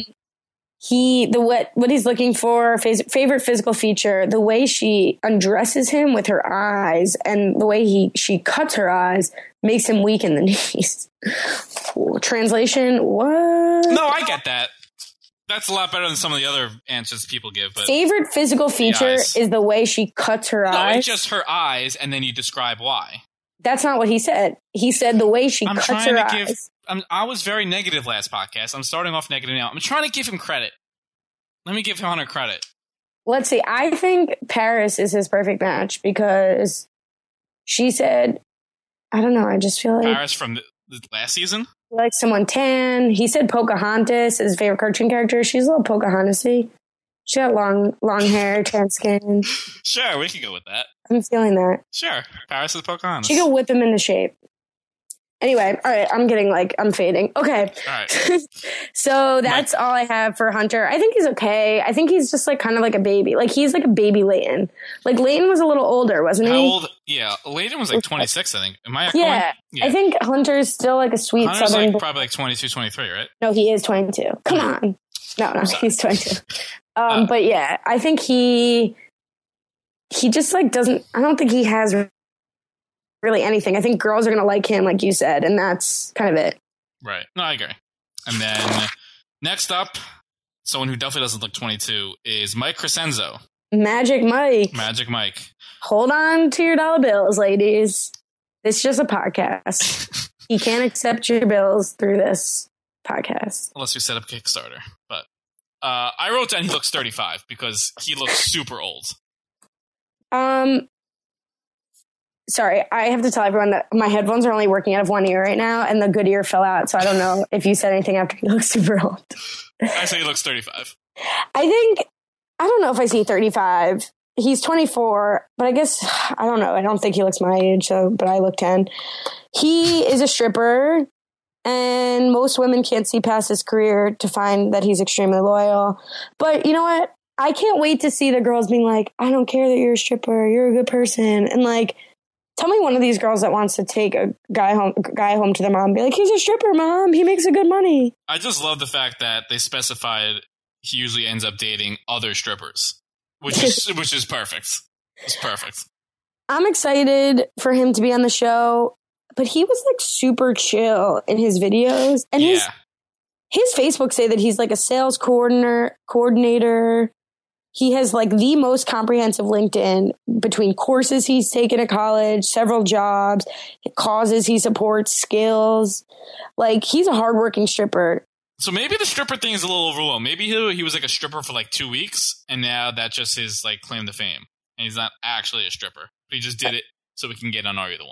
[SPEAKER 2] what he's looking for, favorite physical feature, the way she undresses him with her eyes and the way she cuts her eyes makes him weak in the knees. Translation, what?
[SPEAKER 1] No, I get that. That's a lot better than some of the other answers people give. But
[SPEAKER 2] favorite physical feature is the way she cuts her eyes.
[SPEAKER 1] No, it's just her eyes, and then you describe why.
[SPEAKER 2] That's not what he said. He said the way she cuts her eyes.
[SPEAKER 1] I was very negative last podcast. I'm starting off negative now. I'm trying to give him credit. Let me give Hunter credit.
[SPEAKER 2] Let's see. I think Paris is his perfect match because she said, I don't know. I just feel like
[SPEAKER 1] Paris from the last season?
[SPEAKER 2] Like someone tan. He said Pocahontas is his favorite cartoon character. She's a little Pocahontas-y. She got long hair, tan skin.
[SPEAKER 1] Sure, we can go with that.
[SPEAKER 2] I'm feeling that.
[SPEAKER 1] Sure. Paris is Pocahontas.
[SPEAKER 2] She could whip him into shape. Anyway, all right, I'm fading. Okay.
[SPEAKER 1] All right.
[SPEAKER 2] So that's all I have for Hunter. I think he's okay. I think he's just like kind of like a baby. Like he's like a baby Leighton. Like Leighton was a little older, wasn't he?
[SPEAKER 1] How old? Yeah, Leighton was like 26, I think. Am I echoing?
[SPEAKER 2] Yeah. I think Hunter's still like a sweet
[SPEAKER 1] Hunter's
[SPEAKER 2] southern.
[SPEAKER 1] Like probably like 22, 23, right?
[SPEAKER 2] No, he is 22. Come on. No, he's 22. But yeah, I think he just like doesn't. I don't think he has really anything. I think girls are going to like him, like you said, and that's kind of it.
[SPEAKER 1] Right. No, I agree. And then next up, someone who definitely doesn't look 22 is Mike Crescenzo.
[SPEAKER 2] Magic Mike.
[SPEAKER 1] Magic Mike.
[SPEAKER 2] Hold on to your dollar bills, ladies. It's just a podcast. He can't accept your bills through this podcast.
[SPEAKER 1] Unless you set up Kickstarter. But I wrote down he looks 35 because he looks super old.
[SPEAKER 2] Sorry, I have to tell everyone that my headphones are only working out of one ear right now, and the good ear fell out, so I don't know if you said anything after he looks super old.
[SPEAKER 1] I say he looks 35.
[SPEAKER 2] I don't know if I see 35. He's 24, but I guess, I don't know. I don't think he looks my age, but I look 10. He is a stripper, and most women can't see past his career to find that he's extremely loyal. But you know what? I can't wait to see the girls being like, I don't care that you're a stripper, you're a good person, and like, tell me one of these girls that wants to take a guy home to their mom and be like, he's a stripper, mom. He makes a good money.
[SPEAKER 1] I just love the fact that they specified he usually ends up dating other strippers, which is perfect. It's perfect. I'm
[SPEAKER 2] excited for him to be on the show, but he was like super chill in his videos. And his Facebook say that he's like a sales coordinator. He has like the most comprehensive LinkedIn between courses he's taken at college, several jobs, causes he supports, skills. Like he's a hardworking stripper.
[SPEAKER 1] So maybe the stripper thing is a little overwhelming. Maybe he was like a stripper for like 2 weeks, and now that's just his like claim to fame. And he's not actually a stripper, but he just did it so we can get on Are You the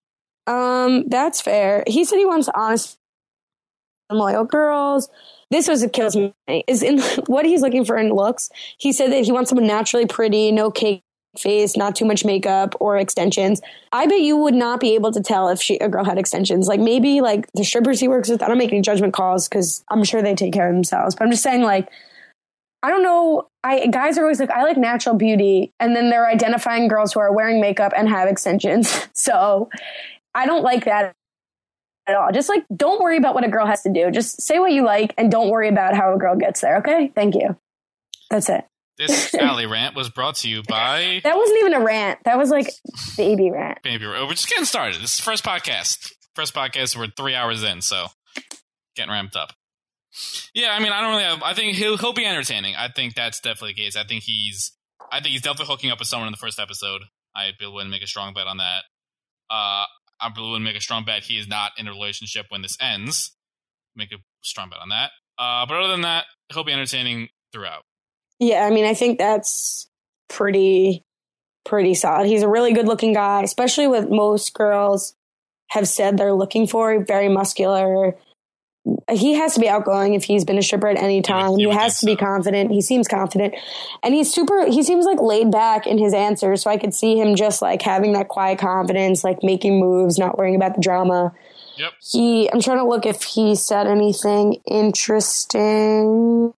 [SPEAKER 1] One?
[SPEAKER 2] That's fair. He said he wants honest and loyal girls. This was what kills me. Is in what he's looking for in looks. He said that he wants someone naturally pretty, no cake face, not too much makeup or extensions. I bet you would not be able to tell if a girl had extensions. Like maybe like the strippers he works with. I don't make any judgment calls because I'm sure they take care of themselves. But I'm just saying, like, I don't know. Guys are always like, I like natural beauty, and then they're identifying girls who are wearing makeup and have extensions. So I don't like that at all. Just like, don't worry about what a girl has to do. Just say what you like and don't worry about how a girl gets there. Okay. Thank you. That's it.
[SPEAKER 1] This Allie rant was brought to you by...
[SPEAKER 2] That wasn't even a rant. That was like baby rant.
[SPEAKER 1] We're just getting started. This is the first podcast. We're 3 hours in, so getting ramped up. Yeah, I mean, I think he'll be entertaining. I think that's definitely the case. I think he's definitely hooking up with someone in the first episode. I'd be willing to make a strong bet on that. I'm willing to make a strong bet he is not in a relationship when this ends. Make a strong bet on that. But other than that, he'll be entertaining throughout.
[SPEAKER 2] Yeah, I mean, I think that's pretty solid. He's a really good looking guy, especially what most girls have said they're looking for. Very muscular. He has to be outgoing if he's been a stripper at any time. He has to be confident. He seems confident. And he seems like laid back in his answers. So I could see him just like having that quiet confidence, like making moves, not worrying about the drama.
[SPEAKER 1] Yep.
[SPEAKER 2] I'm trying to look if he said anything interesting.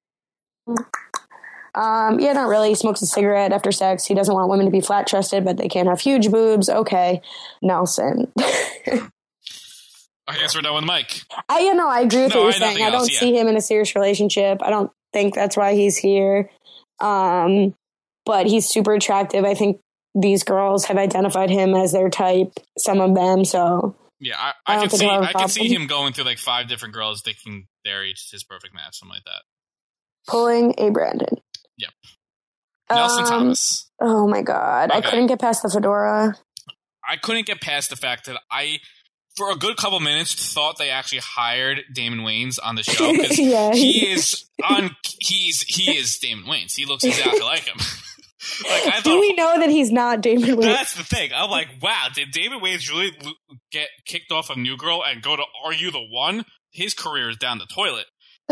[SPEAKER 2] Yeah, not really. He smokes a cigarette after sex. He doesn't want women to be flat chested, but they can't have huge boobs. Okay. Nelson.
[SPEAKER 1] I guess we're done with Mike.
[SPEAKER 2] I agree with what you're saying. I don't see him in a serious relationship. I don't think that's why he's here. But he's super attractive. I think these girls have identified him as their type, some of them. So
[SPEAKER 1] yeah, I can see him going through like 5 different girls thinking they're each his perfect match, something like that.
[SPEAKER 2] Pulling a Brandon.
[SPEAKER 1] Yep. Nelson Thomas.
[SPEAKER 2] Oh my God.
[SPEAKER 1] Okay.
[SPEAKER 2] I couldn't get past the fedora.
[SPEAKER 1] I couldn't get past the fact that for a good couple minutes, thought they actually hired Damon Wayans on the show because he is Damon Wayans. He looks exactly like him.
[SPEAKER 2] Do we know that he's not Damon Wayans?
[SPEAKER 1] That's the thing. I'm like, wow, did Damon Wayans really get kicked off of New Girl and go to Are You the One? His career is down the toilet.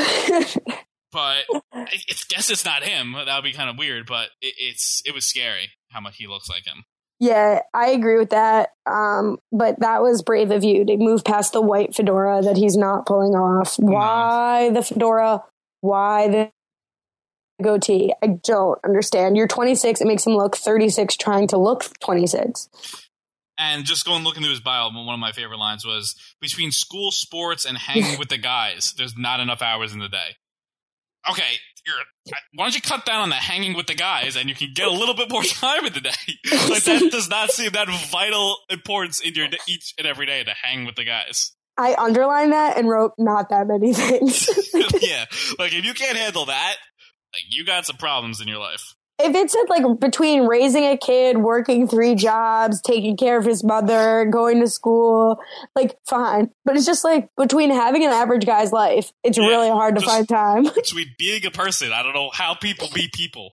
[SPEAKER 1] But I guess it's not him. That would be kind of weird, but it was scary how much he looks like him.
[SPEAKER 2] Yeah, I agree with that. But that was brave of you to move past the white fedora that he's not pulling off. Why the fedora? Why the goatee? I don't understand. You're 26. It makes him look 36 trying to look 26.
[SPEAKER 1] And just going looking through his bio, one of my favorite lines was, between school sports and hanging with the guys, there's not enough hours in the day. Okay, why don't you cut down on the hanging with the guys and you can get a little bit more time in the day? Like, that does not seem that vital importance in your each and every day to hang with the guys.
[SPEAKER 2] I underlined that and wrote not that many things.
[SPEAKER 1] Yeah, like if you can't handle that, like you got some problems in your life.
[SPEAKER 2] If it's like between raising a kid, working 3 jobs, taking care of his mother, going to school, like fine. But it's just like between having an average guy's life, it's really hard to find time.
[SPEAKER 1] Between being a person, I don't know how people be people.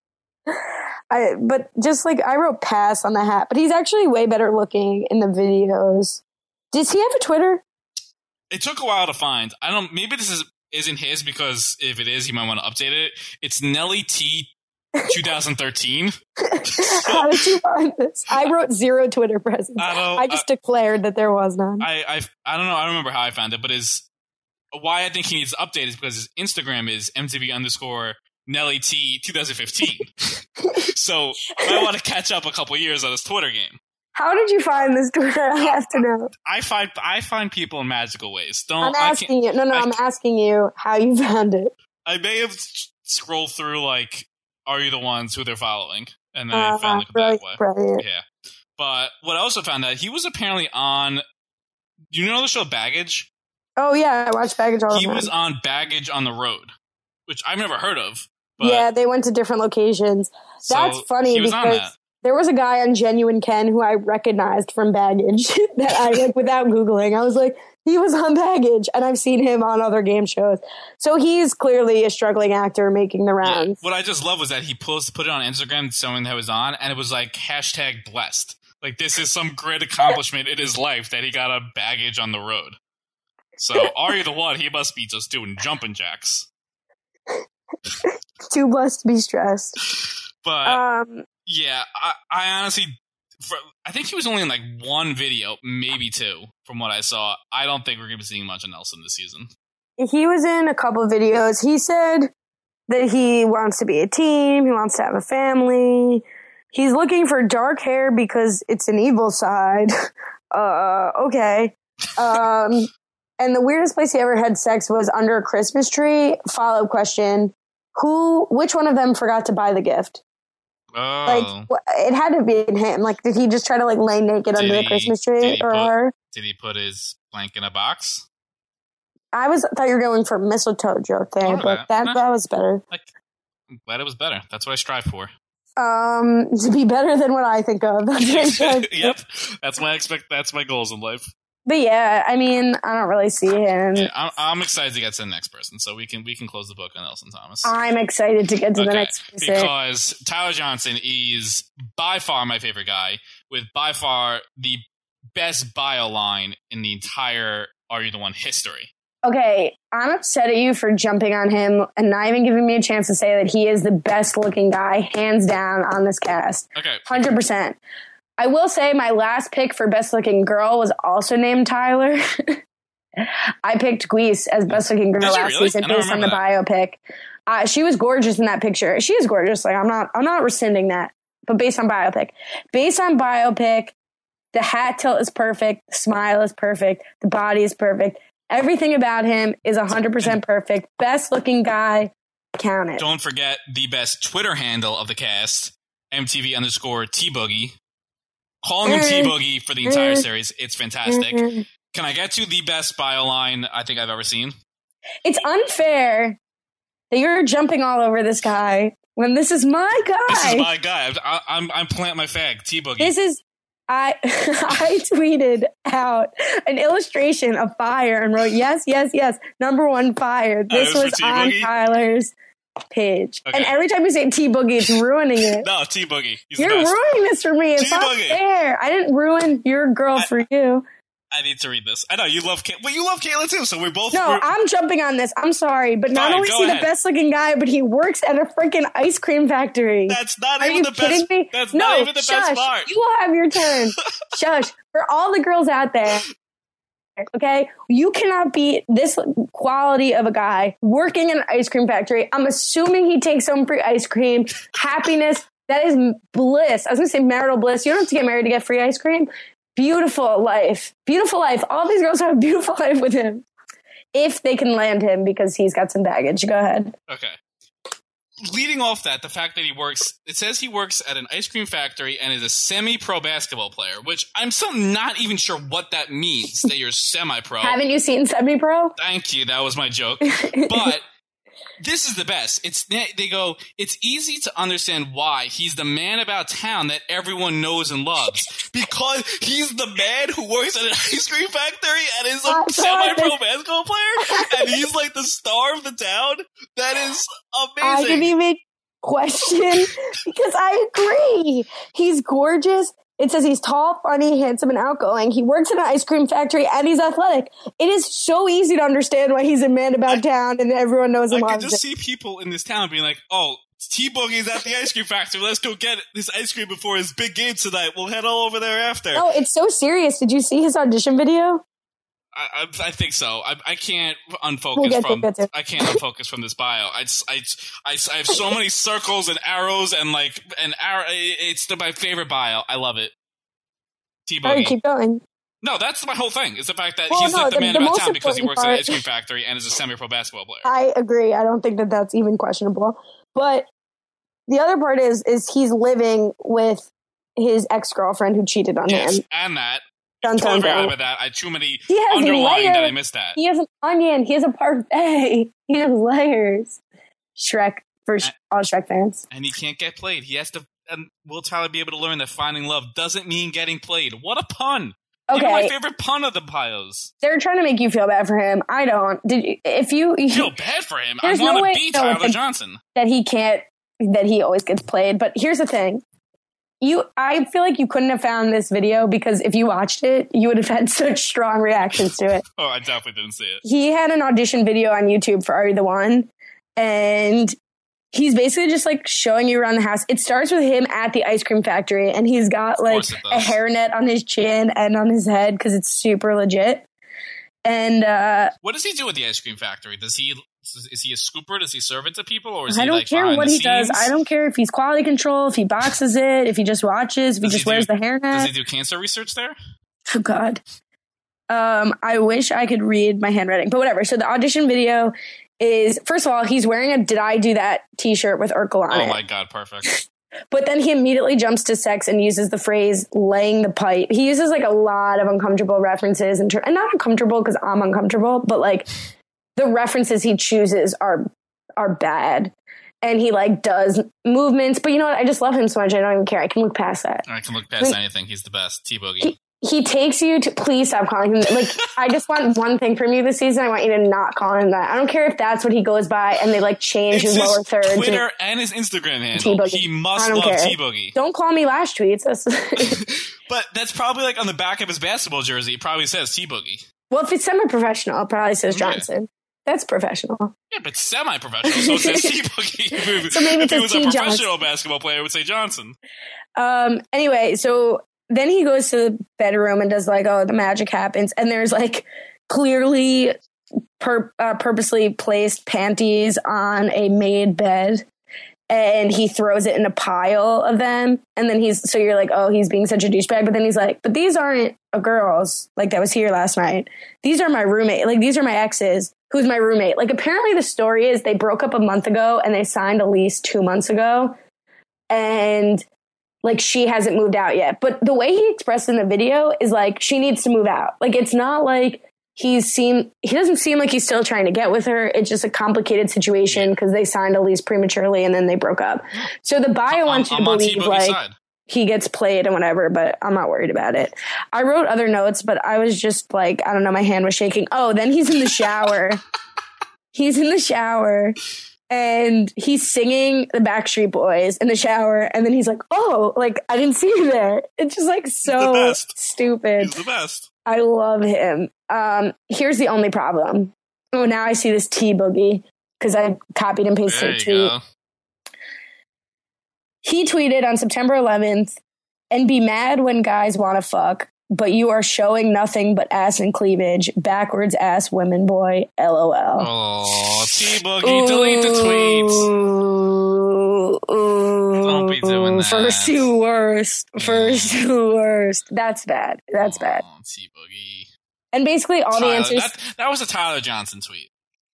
[SPEAKER 2] But just like I wrote pass on the hat, but he's actually way better looking in the videos. Does he have a Twitter?
[SPEAKER 1] It took a while to find. I don't. Maybe this isn't his because if it is, you might want to update it. It's Nelly T. 2013.
[SPEAKER 2] How did you find this? I wrote 0 Twitter presence. I just declared that there was none.
[SPEAKER 1] I don't know. I don't remember how I found it, but why I think he needs to update is because his Instagram is MTV _Nelly T 2015. So I want to catch up a couple years on his Twitter game.
[SPEAKER 2] How did you find this Twitter? I have to know.
[SPEAKER 1] I find people in magical ways.
[SPEAKER 2] I'm asking you. I'm asking you how you found it.
[SPEAKER 1] I may have scrolled through like, Are You the Ones who they're following? And then I found it that way.
[SPEAKER 2] Brilliant.
[SPEAKER 1] Yeah. But what I also found out, he was apparently on, you know the show Baggage?
[SPEAKER 2] Oh, yeah. I watch Baggage all the time.
[SPEAKER 1] He was on Baggage on the Road, which I've never heard of. But
[SPEAKER 2] yeah, they went to different locations. That's funny because there was a guy on Genuine Ken who I recognized from Baggage that I, like, without Googling, I was like, he was on Baggage, and I've seen him on other game shows. So he's clearly a struggling actor making the rounds.
[SPEAKER 1] Yeah. What I just love was that he put it on Instagram, someone that was on, and it was like #blessed. Like, this is some great accomplishment in his life that he got a Baggage on the Road. So, Are You the One? He must be just doing jumping jacks.
[SPEAKER 2] Too blessed to be stressed.
[SPEAKER 1] But, yeah, I honestly... I think he was only in like 1 video, maybe 2, from what I saw. I don't think we're going to be seeing much of Nelson this season.
[SPEAKER 2] He was in a couple of videos. He said that he wants to be a team. He wants to have a family. He's looking for dark hair because it's an evil side. Okay. And the weirdest place he ever had sex was under a Christmas tree. Follow-up question. Which one of them forgot to buy the gift?
[SPEAKER 1] Oh.
[SPEAKER 2] Like, it had to be him. Like, did he just try to like lay naked under the Christmas tree or her?
[SPEAKER 1] Did he put his blank in a box?
[SPEAKER 2] I thought you were going for mistletoe joke there, but that was better.
[SPEAKER 1] I'm glad it was better. That's what I strive for.
[SPEAKER 2] To be better than what I think of. That's
[SPEAKER 1] Yep, that's my goals in life.
[SPEAKER 2] But yeah, I mean, I don't really see him.
[SPEAKER 1] Yeah, I'm excited to get to the next person, so we can close the book on Elson Thomas.
[SPEAKER 2] I'm excited to get to the next person
[SPEAKER 1] because Tyler Johnson is by far my favorite guy, with by far the best bio line in the entire Are You the One history.
[SPEAKER 2] Okay, I'm upset at you for jumping on him and not even giving me a chance to say that he is the best looking guy, hands down, on this cast.
[SPEAKER 1] Okay,
[SPEAKER 2] 100%. I will say my last pick for best looking girl was also named Tyler. I picked Guise as best looking girl last season based on the biopic. She was gorgeous in that picture. She is gorgeous. Like I'm not rescinding that. But based on biopic, the hat tilt is perfect. The smile is perfect. The body is perfect. Everything about him is 100% perfect. Best looking guy. Count it.
[SPEAKER 1] Don't forget the best Twitter handle of the cast, MTV_T-Boogie. Calling him T-Boogie for the entire series. It's fantastic. Can I get to the best bio line I think I've ever seen?
[SPEAKER 2] It's unfair that you're jumping all over this guy when this is my guy.
[SPEAKER 1] This is my guy. I'm plant my fag. T-Boogie.
[SPEAKER 2] This is... I tweeted out an illustration of fire and wrote, yes, number one fire. This was on Tyler's page. Okay. And every time you say T-Boogie, it's ruining it.
[SPEAKER 1] No, T-Boogie.
[SPEAKER 2] You're ruining this for me. It's not fair. I didn't ruin your girl for you.
[SPEAKER 1] I need to read this. I know you love Kayla. Well, you love Kayla too, so we're both...
[SPEAKER 2] No, I'm jumping on this. I'm sorry. But not only is he the best looking guy, but he works at a freaking ice cream factory.
[SPEAKER 1] That's not even the best... Me? That's not even the best part.
[SPEAKER 2] You will have your turn. Shush. For all the girls out there, okay? You cannot beat this quality of a guy working in an ice cream factory. I'm assuming he takes home free ice cream. Happiness. That is bliss. I was going to say marital bliss. You don't have to get married to get free ice cream. Beautiful life. Beautiful life. All these girls have a beautiful life with him. If they can land him because he's got some baggage. Go ahead.
[SPEAKER 1] Okay. Leading off that, the fact that it says he works at an ice cream factory and is a semi-pro basketball player, which I'm still not even sure what that means, that you're semi-pro.
[SPEAKER 2] Haven't you seen semi-pro?
[SPEAKER 1] Thank you. That was my joke. But this is the best. They go, it's easy to understand why he's the man about town that everyone knows and loves. Because he's the man who works at an ice cream factory and is a semi-pro basketball player. And he's like the star of the town. That is amazing.
[SPEAKER 2] I didn't even question because I agree. He's gorgeous. It says he's tall, funny, handsome, and outgoing. He works in an ice cream factory, and he's athletic. It is so easy to understand why he's a man about town, and everyone knows him.
[SPEAKER 1] I can just see people in this town being like, oh, T-Boogie's at the ice cream factory. Let's go get this ice cream before his big game tonight. We'll head all over there after.
[SPEAKER 2] No, it's so serious. Did you see his audition video?
[SPEAKER 1] I think so. I can't unfocus I can't unfocus from this bio. I have so many circles and arrows and it's my favorite bio. I love it. T-Boogie.
[SPEAKER 2] All right, keep going.
[SPEAKER 1] No, that's my whole thing. It's the fact that he's like the man about town because he works at an ice cream factory and is a semi-pro basketball player.
[SPEAKER 2] I agree. I don't think that that's even questionable. But the other part is he's living with his ex-girlfriend who cheated on him.
[SPEAKER 1] And that.
[SPEAKER 2] Dun,
[SPEAKER 1] totally
[SPEAKER 2] dun, dun.
[SPEAKER 1] about that. I too many underlying that I missed that.
[SPEAKER 2] He has an onion. He has a parfait. He has layers. Shrek for all Shrek fans.
[SPEAKER 1] And he can't get played. He has to. And will Tyler be able to learn that finding love doesn't mean getting played? What a pun!
[SPEAKER 2] Okay,
[SPEAKER 1] even my favorite pun of the bios.
[SPEAKER 2] They're trying to make you feel bad for him. I don't. If you
[SPEAKER 1] feel bad for him, I want to be Tyler Johnson.
[SPEAKER 2] That he can't. That he always gets played. But here's the thing. I feel like you couldn't have found this video because if you watched it, you would have had such strong reactions to it.
[SPEAKER 1] Oh, I definitely didn't see it.
[SPEAKER 2] He had an audition video on YouTube for Are You the One? And he's basically just like showing you around the house. It starts with him at the ice cream factory and he's got like a hairnet on his chin and on his head because it's super legit. And
[SPEAKER 1] what does he do at the ice cream factory? Is he a scooper? Does he serve it to people? Or is
[SPEAKER 2] I
[SPEAKER 1] he
[SPEAKER 2] don't
[SPEAKER 1] like
[SPEAKER 2] care what he does. I don't care if he's quality control, if he boxes it, if he just watches, if he just wears the hairnet.
[SPEAKER 1] Does he do cancer research there?
[SPEAKER 2] Oh, God. I wish I could read my handwriting, but whatever. So the audition video is, first of all, he's wearing a Did I Do That t-shirt with Urkel on it.
[SPEAKER 1] Oh, my God. Perfect.
[SPEAKER 2] But then he immediately jumps to sex and uses the phrase laying the pipe. He uses like a lot of uncomfortable references and not uncomfortable because I'm uncomfortable, but like the references he chooses are bad. and he like does movements. But you know what? I just love him so much. I don't even care. I can look past that.
[SPEAKER 1] I can look past anything. He's the best. T-Boogie.
[SPEAKER 2] He takes you to, please stop calling him, like, I just want one thing from you this season. I want you to not call him that. I don't care if that's what he goes by and they like change his lower third.
[SPEAKER 1] Twitter and his Instagram handle.
[SPEAKER 2] T-Boogie.
[SPEAKER 1] He must love T-Boogie.
[SPEAKER 2] Don't call me Lash tweets.
[SPEAKER 1] But that's probably like on the back of his basketball jersey. It probably says T-Boogie.
[SPEAKER 2] Well, if it's semi-professional, it probably says Johnson. Yeah. That's professional.
[SPEAKER 1] Yeah, but semi-professional, so it says T-Boogie.
[SPEAKER 2] So maybe
[SPEAKER 1] if he was a professional
[SPEAKER 2] Johnson.
[SPEAKER 1] basketball player, it would say Johnson.
[SPEAKER 2] Anyway, so then he goes to the bedroom and does like, oh, the magic happens. And there's like clearly purposely placed panties on a made bed. And he throws it in a pile of them. And then so you're like, oh, he's being such a douchebag. But then he's like, but these aren't a girls like that was here last night. These are my roommate. Like, these are my exes. Who's my roommate? Like, apparently the story is they broke up a month ago and they signed a lease 2 months ago. And like, she hasn't moved out yet. But the way he expressed in the video is like, she needs to move out. Like, it's not like he doesn't seem like he's still trying to get with her. It's just a complicated situation because they signed a lease prematurely and then they broke up. So the bio wants you to believe like he gets played and whatever, but I'm not worried about it. I wrote other notes, but I was just like, I don't know, my hand was shaking. Oh, then he's in the shower. He's in the shower. And he's singing the Backstreet Boys in the shower. And then he's like, oh, like, I didn't see you there. It's just like so stupid.
[SPEAKER 1] He's the best.
[SPEAKER 2] I love him. Here's the only problem. Oh, now I see this T-Boogie because I copied and pasted a tweet.
[SPEAKER 1] Go.
[SPEAKER 2] He tweeted on September 11th, and be mad when guys want to fuck, but you are showing nothing but ass and cleavage. Backwards ass women boy. LOL.
[SPEAKER 1] Oh, T-Boogie, delete the tweets. Don't be doing that.
[SPEAKER 2] First to worst. That's bad. That's bad.
[SPEAKER 1] T-Boogie.
[SPEAKER 2] And basically all the answers.
[SPEAKER 1] That was a Tyler Johnson tweet.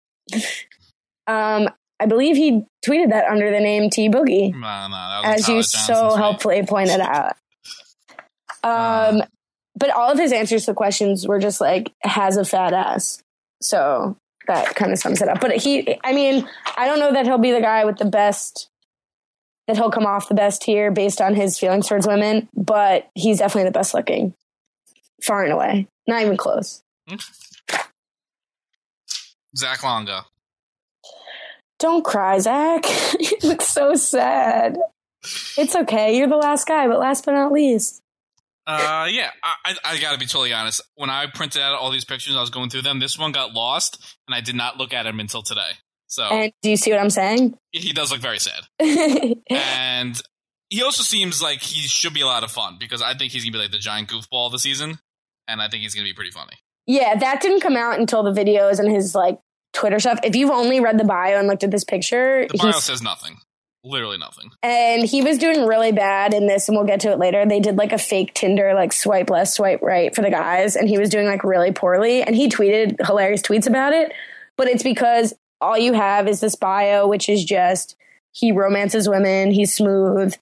[SPEAKER 2] I believe he tweeted that under the name T-Boogie.
[SPEAKER 1] No, that was
[SPEAKER 2] as you so helpfully pointed out. But all of his answers to questions were just like, has a fat ass. So that kind of sums it up. But I don't know that he'll be the guy with the best, that he'll come off the best here based on his feelings towards women, but he's definitely the best looking. Far and away. Not even close.
[SPEAKER 1] Zach Longa.
[SPEAKER 2] Don't cry, Zach. You look so sad. It's okay. You're the last guy, but last but not least.
[SPEAKER 1] Yeah, I gotta be totally honest. When I printed out all these pictures, I was going through them. This one got lost, and I did not look at him until today. So,
[SPEAKER 2] and do you see what I'm saying?
[SPEAKER 1] He does look very sad. And he also seems like he should be a lot of fun, because I think he's gonna be like the giant goofball of the season, and I think he's gonna be pretty funny. Yeah,
[SPEAKER 2] that didn't come out until the videos and his like Twitter stuff. If you've only read the bio and looked at this picture,
[SPEAKER 1] the bio says nothing. Literally nothing.
[SPEAKER 2] And he was doing really bad in this, and we'll get to it later. They did like a fake Tinder, like swipe left, swipe right for the guys, and he was doing like really poorly. And he tweeted hilarious tweets about it, but it's because all you have is this bio, which is just he romances women, he's smooth,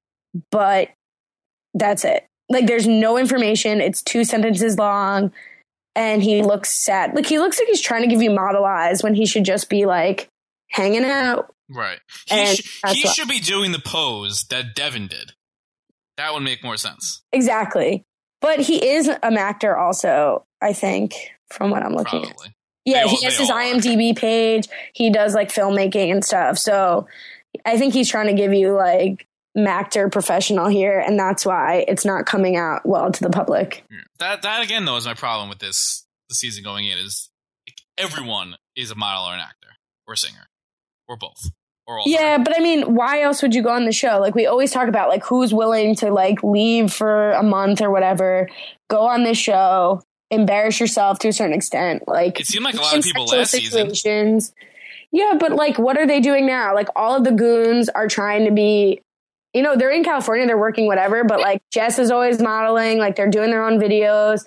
[SPEAKER 2] but that's it. Like, there's no information. It's 2 sentences long, and he looks sad. Like, he looks like he's trying to give you model eyes when he should just be like hanging out.
[SPEAKER 1] Right. He should be doing the pose that Devin did. That would make more sense.
[SPEAKER 2] Exactly. But he is an actor also, I think, from what I'm looking at. Yeah, he has his IMDb page. He does like filmmaking and stuff. So I think he's trying to give you like actor professional here, and that's why it's not coming out well to the public.
[SPEAKER 1] That again, though, is my problem with the season going in, is everyone is a model or an actor or a singer. Or both. Or all
[SPEAKER 2] yeah,
[SPEAKER 1] three.
[SPEAKER 2] But I mean, why else would you go on the show? Like, we always talk about, like, who's willing to, like, leave for a month or whatever, go on this show, embarrass yourself to a certain extent. Like,
[SPEAKER 1] it seemed like a lot of people last season.
[SPEAKER 2] Yeah, but, like, what are they doing now? Like, all of the goons are trying to be, you know, they're in California, they're working whatever, but, like, Jess is always modeling, like, they're doing their own videos.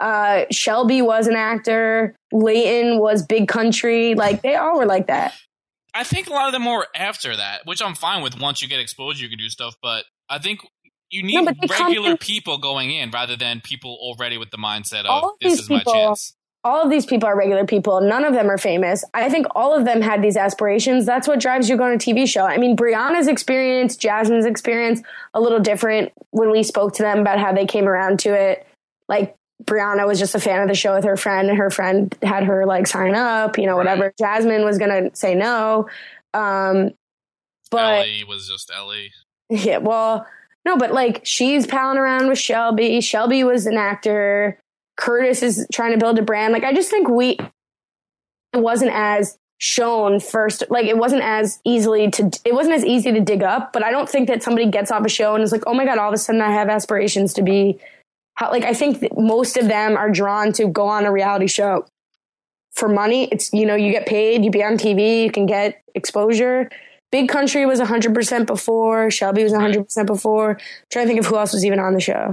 [SPEAKER 2] Shelby was an actor. Leighton was Big Country. Like, they all were like that.
[SPEAKER 1] I think a lot of them were after that, which I'm fine with. Once you get exposure, you can do stuff. But I think you need regular people going in rather than people already with the mindset of this is my chance.
[SPEAKER 2] all of these people are regular people. None of them are famous. I think all of them had these aspirations. That's what drives you going to a TV show. I mean, Brianna's experience, Jasmine's experience, a little different when we spoke to them about how they came around to it. Like, Brianna was just a fan of the show with her friend, and her friend had her like sign up, you know, whatever. Jasmine was going to say no. But
[SPEAKER 1] Ellie was just Ellie.
[SPEAKER 2] Yeah, well, no, but like she's palling around with Shelby. Shelby was an actor. Curtis is trying to build a brand. Like, I just think it wasn't as shown first. Like, it wasn't as easy to dig up, but I don't think that somebody gets off a show and is like, oh my God, all of a sudden I have aspirations to be like, I think that most of them are drawn to go on a reality show for money. It's, you know, you get paid, you be on TV, you can get exposure. Big Country was 100% before. Shelby was 100% before. I'm trying to think of who else was even on the show.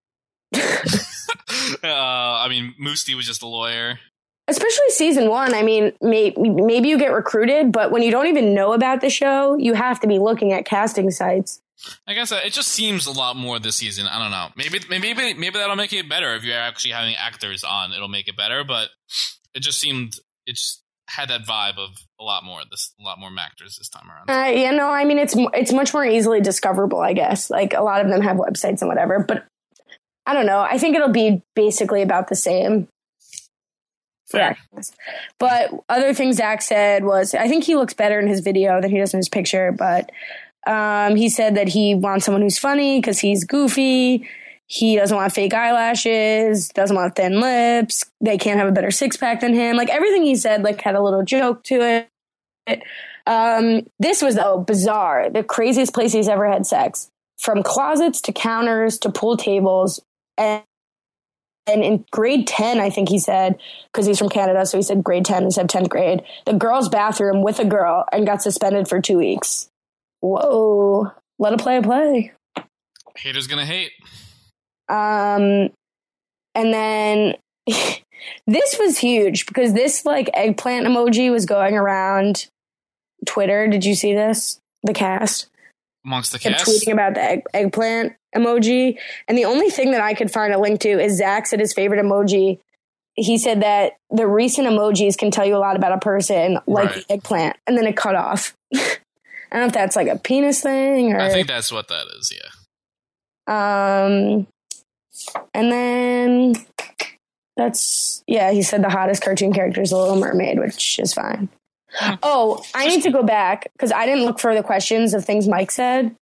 [SPEAKER 1] I mean, Moosty was just a lawyer.
[SPEAKER 2] Especially season 1. I mean, maybe you get recruited, but when you don't even know about the show, you have to be looking at casting sites.
[SPEAKER 1] I guess it just seems a lot more this season. I don't know. Maybe that'll make it better if you're actually having actors on. It'll make it better, but it just had that vibe of a lot more actors this time around.
[SPEAKER 2] Yeah, no, I mean it's much more easily discoverable, I guess. Like, a lot of them have websites and whatever, but I don't know. I think it'll be basically about the same.
[SPEAKER 1] Fair.
[SPEAKER 2] But other things Zach said was, I think he looks better in his video than he does in his picture, but he said that he wants someone who's funny because he's goofy. He doesn't want fake eyelashes, doesn't want thin lips. They can't have a better six-pack than him. Like, everything he said, like, had a little joke to it. This was, though, bizarre. The craziest place he's ever had sex. From closets to counters to pool tables. And in grade 10, I think he said, because he's from Canada, so he said grade 10 instead of 10th grade, the girl's bathroom with a girl, and got suspended for 2 weeks. Whoa. Let a play.
[SPEAKER 1] Haters gonna hate.
[SPEAKER 2] And then this was huge because this like eggplant emoji was going around Twitter. Did you see this? The cast?
[SPEAKER 1] Amongst the cast?
[SPEAKER 2] Tweeting about the eggplant emoji. And the only thing that I could find a link to is Zach said his favorite emoji. He said that the recent emojis can tell you a lot about a person, like the eggplant. And then it cut off. I don't know if that's like a penis thing or...
[SPEAKER 1] I think that's what that is,
[SPEAKER 2] yeah. And then he said the hottest cartoon character is the Little Mermaid, which is fine. Oh, I need to go back because I didn't look for the questions of things Mike said.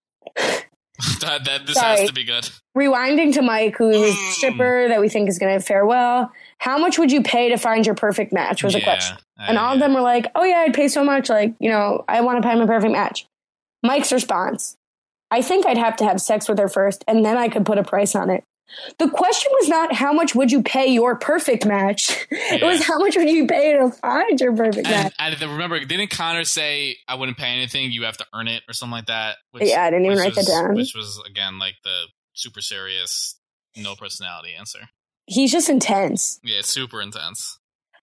[SPEAKER 1] This has to be good.
[SPEAKER 2] Rewinding to Mike, who is a stripper that we think is going to fare well. How much would you pay to find your perfect match was a question. And all of them were like, oh yeah, I'd pay so much. Like, you know, I want to find my perfect match. Mike's response, I think I'd have to have sex with her first and then I could put a price on it. The question was not how much would you pay your perfect match. It was how much would you pay to find your perfect match.
[SPEAKER 1] And remember, didn't Connor say I wouldn't pay anything, you have to earn it or something like that?
[SPEAKER 2] I didn't even write that down.
[SPEAKER 1] Which was, again, like the super serious, no personality answer.
[SPEAKER 2] He's just intense.
[SPEAKER 1] Yeah, super intense.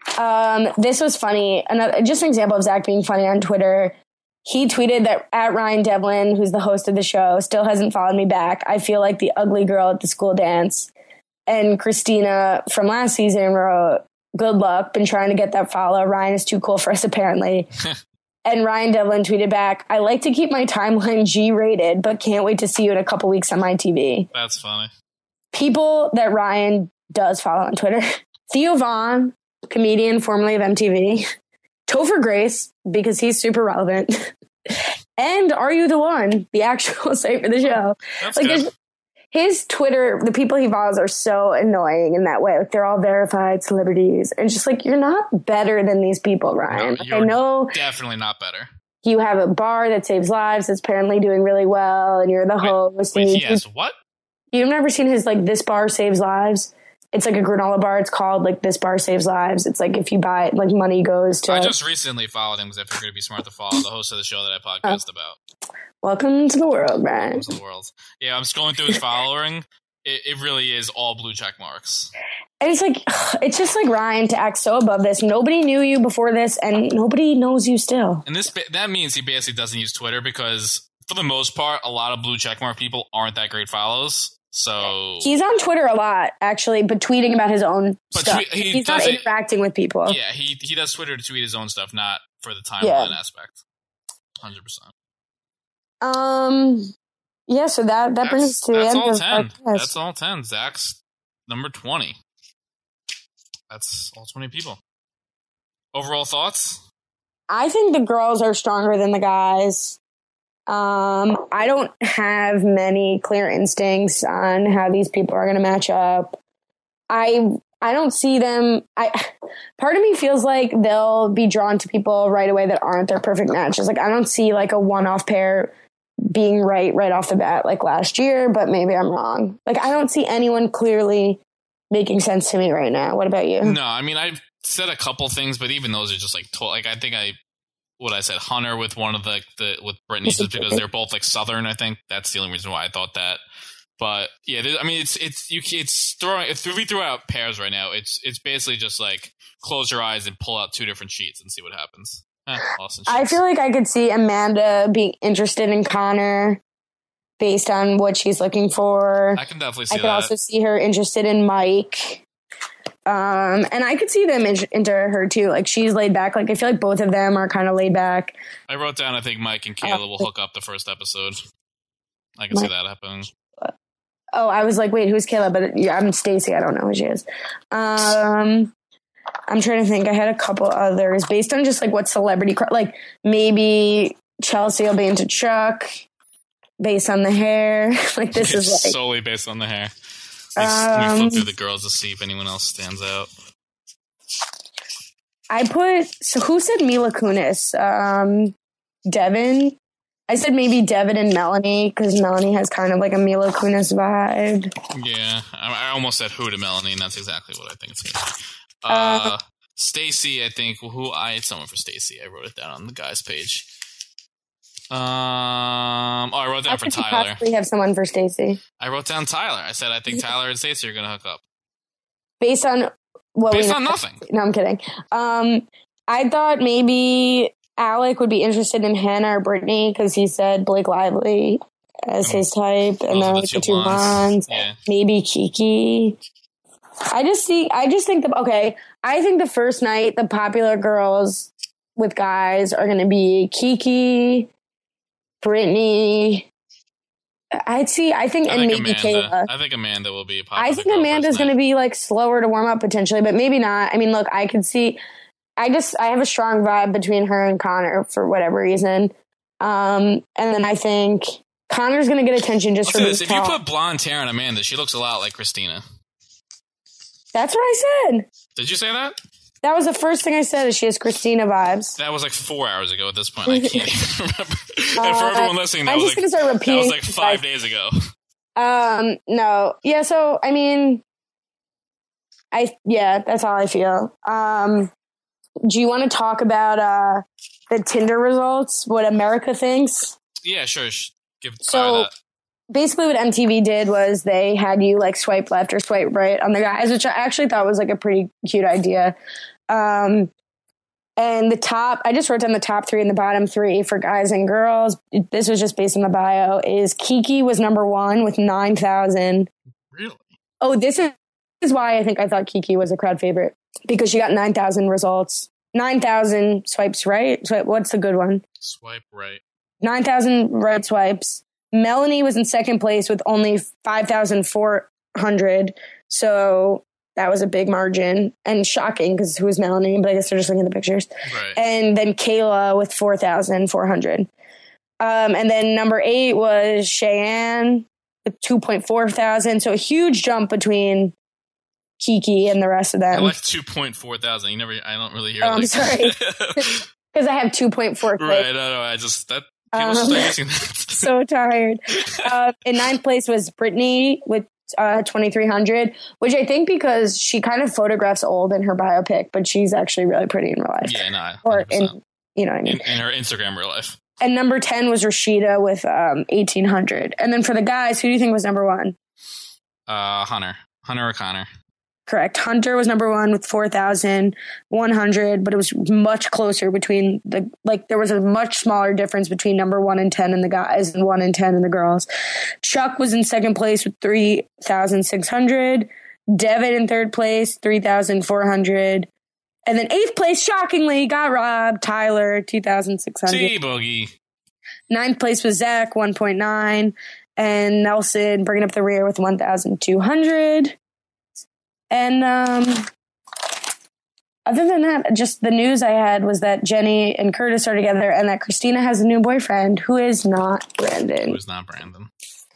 [SPEAKER 2] This was funny. Just an example of Zach being funny on Twitter. He tweeted that at Ryan Devlin, who's the host of the show, still hasn't followed me back. I feel like the ugly girl at the school dance. And Christina from last season wrote, good luck, been trying to get that follow. Ryan is too cool for us, apparently. And Ryan Devlin tweeted back, I like to keep my timeline G-rated, but can't wait to see you in a couple weeks on my TV.
[SPEAKER 1] That's funny.
[SPEAKER 2] People that Ryan does follow on Twitter. Theo Vaughn, comedian formerly of MTV. Topher Grace, because he's super relevant. And Are You the One? The actual site for the show.
[SPEAKER 1] That's
[SPEAKER 2] like
[SPEAKER 1] good.
[SPEAKER 2] His Twitter, the people he follows are so annoying in that way. Like, they're all verified celebrities. And just like, you're not better than these people, Ryan.
[SPEAKER 1] No,
[SPEAKER 2] I know
[SPEAKER 1] definitely not better.
[SPEAKER 2] You have a bar that saves lives that's apparently doing really well, and you're the host.
[SPEAKER 1] Wait, he has what?
[SPEAKER 2] You've never seen his, like, This Bar Saves Lives? It's like a granola bar. It's called, like, This Bar Saves Lives. It's like, if you buy it, like, money goes to...
[SPEAKER 1] I just recently followed him because I figured it'd be smart to follow the host of the show that I podcast about.
[SPEAKER 2] Welcome to the world, Brian.
[SPEAKER 1] Welcome to the world. Yeah, I'm scrolling through his following. It really is all blue check marks.
[SPEAKER 2] And it's like, it's just like Ryan to act so above this. Nobody knew you before this, and nobody knows you still.
[SPEAKER 1] And that means he basically doesn't use Twitter because, for the most part, a lot of blue checkmark people aren't that great follows. So
[SPEAKER 2] he's on Twitter a lot, actually, but tweeting about his own stuff. He's not interacting with people.
[SPEAKER 1] Yeah, he does Twitter to tweet his own stuff, not for the timeline aspect. 100%.
[SPEAKER 2] Yeah, so that brings us to the end
[SPEAKER 1] all
[SPEAKER 2] of
[SPEAKER 1] 10. That's all 10. Zach's number 20. That's all 20 people. Overall thoughts?
[SPEAKER 2] I think the girls are stronger than the guys. I don't have many clear instincts on how these people are going to match up. I don't see them. Part of me feels like they'll be drawn to people right away that aren't their perfect matches. Like, I don't see like a one-off pair being right off the bat like last year, but maybe I'm wrong. Like, I don't see anyone clearly making sense to me right now. What about you?
[SPEAKER 1] No, I mean, I've said a couple things, but even those are just like, I think what I said, Hunter with one of the with Brittany, just because they're both like Southern. I think that's the only reason why I thought that. But yeah, I mean, it's throwing. If we throw out pairs right now, it's basically just like close your eyes and pull out two different sheets and see what happens.
[SPEAKER 2] I feel like I could see Amanda being interested in Connor based on what she's looking for.
[SPEAKER 1] I can definitely see that.
[SPEAKER 2] I could also see her interested in Mike. And I could see them into her too. Like, she's laid back. Like, I feel like both of them are kind of laid back.
[SPEAKER 1] I wrote down, I think Mike and Kayla will hook up the first episode. I can see that happening.
[SPEAKER 2] Oh, I was like, wait, who's Kayla? But yeah, I'm Stacy. I don't know who she is. I'm trying to think. I had a couple others based on just like what celebrity, like maybe Chelsea will be into Chuck based on the hair. Like, this is like
[SPEAKER 1] solely based on the hair. Let me flip through the girls to see if anyone else stands out.
[SPEAKER 2] So who said Mila Kunis? Devin? I said maybe Devin and Melanie, because Melanie has kind of like a Mila Kunis vibe.
[SPEAKER 1] Yeah, I almost said who to Melanie, and that's exactly what I think it's going to be. Stacy, I think, I had someone for Stacy. I wrote it down on the guys' page. I wrote down for Tyler.
[SPEAKER 2] We have someone for Stacy.
[SPEAKER 1] I wrote down Tyler. I said I think Tyler and Stacy are going to hook up.
[SPEAKER 2] Based on what?
[SPEAKER 1] Based on nothing.
[SPEAKER 2] No, I'm kidding. I thought maybe Alec would be interested in Hannah or Brittany because he said Blake Lively as his type, and then like the two blondes. Yeah. Maybe Kiki. I think the first night the popular girls with guys are going to be Kiki, Brittany. And maybe
[SPEAKER 1] Amanda.
[SPEAKER 2] Kayla.
[SPEAKER 1] I think Amanda will be a popular.
[SPEAKER 2] I think Amanda's going to be like slower to warm up potentially, but maybe not. I mean, look, I could see. I have a strong vibe between her and Connor for whatever reason. And then I think Connor's going to get attention just for this.
[SPEAKER 1] If you put blonde hair on Amanda, she looks a lot like Christina.
[SPEAKER 2] That's what I said.
[SPEAKER 1] Did you say that?
[SPEAKER 2] That was the first thing I said, is she has Christina vibes.
[SPEAKER 1] That was like 4 hours ago at this point. I can't even remember. And for everyone listening, that was like 5 days ago.
[SPEAKER 2] No. Yeah, so, I mean, that's how I feel. Do you want to talk about the Tinder results, what America thinks?
[SPEAKER 1] Yeah, sure. Give that.
[SPEAKER 2] Basically what MTV did was they had you like swipe left or swipe right on the guys, which I actually thought was like a pretty cute idea. And I just wrote down the top 3 and the bottom 3 for guys and girls. This was just based on the bio. Is Kiki was number 1 with 9,000.
[SPEAKER 1] Really?
[SPEAKER 2] Oh, this is why I thought Kiki was a crowd favorite, because she got 9,000 results. 9,000 swipes right. What's the good one?
[SPEAKER 1] Swipe right. 9,000
[SPEAKER 2] right swipes. Melanie was in second place with only 5,400. So that was a big margin and shocking, because who is Melanie? But I guess they're just looking at the pictures.
[SPEAKER 1] Right.
[SPEAKER 2] And then Kayla with 4,400. And then number 8 was Cheyenne with 2.4 thousand. So a huge jump between Kiki and the rest of them.
[SPEAKER 1] I like 2.4 thousand. I don't really hear.
[SPEAKER 2] I'm sorry. Because I have 2.4.
[SPEAKER 1] Right. No. I just that. People start using that.
[SPEAKER 2] So tired. In 9th place was Brittany with 2,300, which I think because she kind of photographs old in her biopic, but she's actually really pretty in real life.
[SPEAKER 1] Yeah, no, 100%.
[SPEAKER 2] Or in, you know what I mean?
[SPEAKER 1] In her Instagram real life.
[SPEAKER 2] And number 10 was Rashida with 1,800. And then for the guys, who do you think was number 1?
[SPEAKER 1] Hunter or Connor?
[SPEAKER 2] Correct. Hunter was number 1 with 4,100, but it was much closer between there was a much smaller difference between number 1 and 10 in the guys and 1 and 10 in the girls. Chuck was in second place with 3,600. Devin in third place, 3,400. And then 8th place, shockingly, got robbed. Tyler, 2,600.
[SPEAKER 1] See, Boogie.
[SPEAKER 2] 9th place was Zach, 1.9. And Nelson bringing up the rear with 1,200. And other than that, just the news I had was that Jenny and Curtis are together and that Christina has a new boyfriend who is not Brandon.
[SPEAKER 1] Who is not Brandon.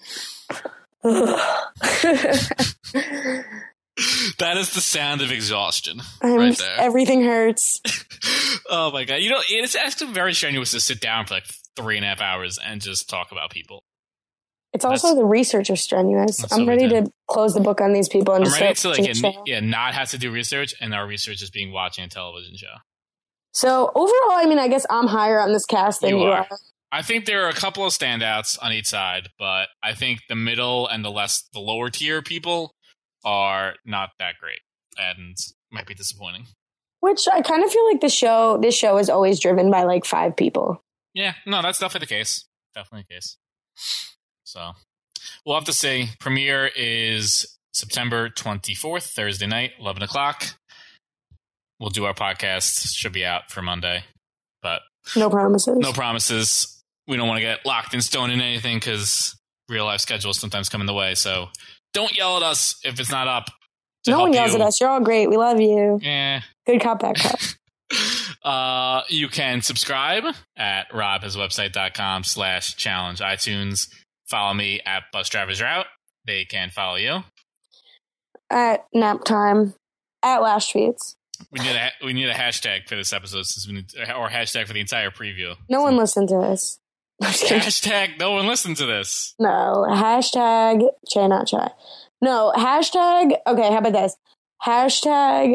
[SPEAKER 1] That is the sound of exhaustion right there.
[SPEAKER 2] Everything hurts.
[SPEAKER 1] Oh my God. It's actually very strenuous to sit down for like 3.5 hours and just talk about people.
[SPEAKER 2] It's also the research is strenuous. I'm ready to close the book on these people and
[SPEAKER 1] I'm ready to not have to do research, and our research is being watching a television show.
[SPEAKER 2] So overall, I guess I'm higher on this cast than you are.
[SPEAKER 1] I think there are a couple of standouts on each side, but I think the middle and the lower tier people are not that great and might be disappointing.
[SPEAKER 2] Which I kind of feel like this show is always driven by like 5 people.
[SPEAKER 1] Yeah, no, that's definitely the case. Definitely the case. So we'll have to see. Premiere is September 24th, Thursday night, 11 o'clock. We'll do our podcast. Should be out for Monday, but
[SPEAKER 2] no promises.
[SPEAKER 1] No promises. We don't want to get locked in stone in anything because real life schedules sometimes come in the way. So don't yell at us if it's not up.
[SPEAKER 2] No one yells at us. You're all great. We love you.
[SPEAKER 1] Yeah.
[SPEAKER 2] Good cop, bad cop.
[SPEAKER 1] You can subscribe at robhaswebsite.com/challenge iTunes. Follow me at Bus Drivers Route. They can follow you
[SPEAKER 2] at Nap Time at Last Tweets.
[SPEAKER 1] We need a hashtag for this episode or hashtag for the entire preview.
[SPEAKER 2] No one listened to this.
[SPEAKER 1] Hashtag no one listened to this.
[SPEAKER 2] No. Hashtag Chai Not Chai. No. Hashtag. Okay. How about this? Hashtag.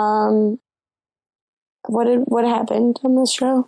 [SPEAKER 2] What happened on this show?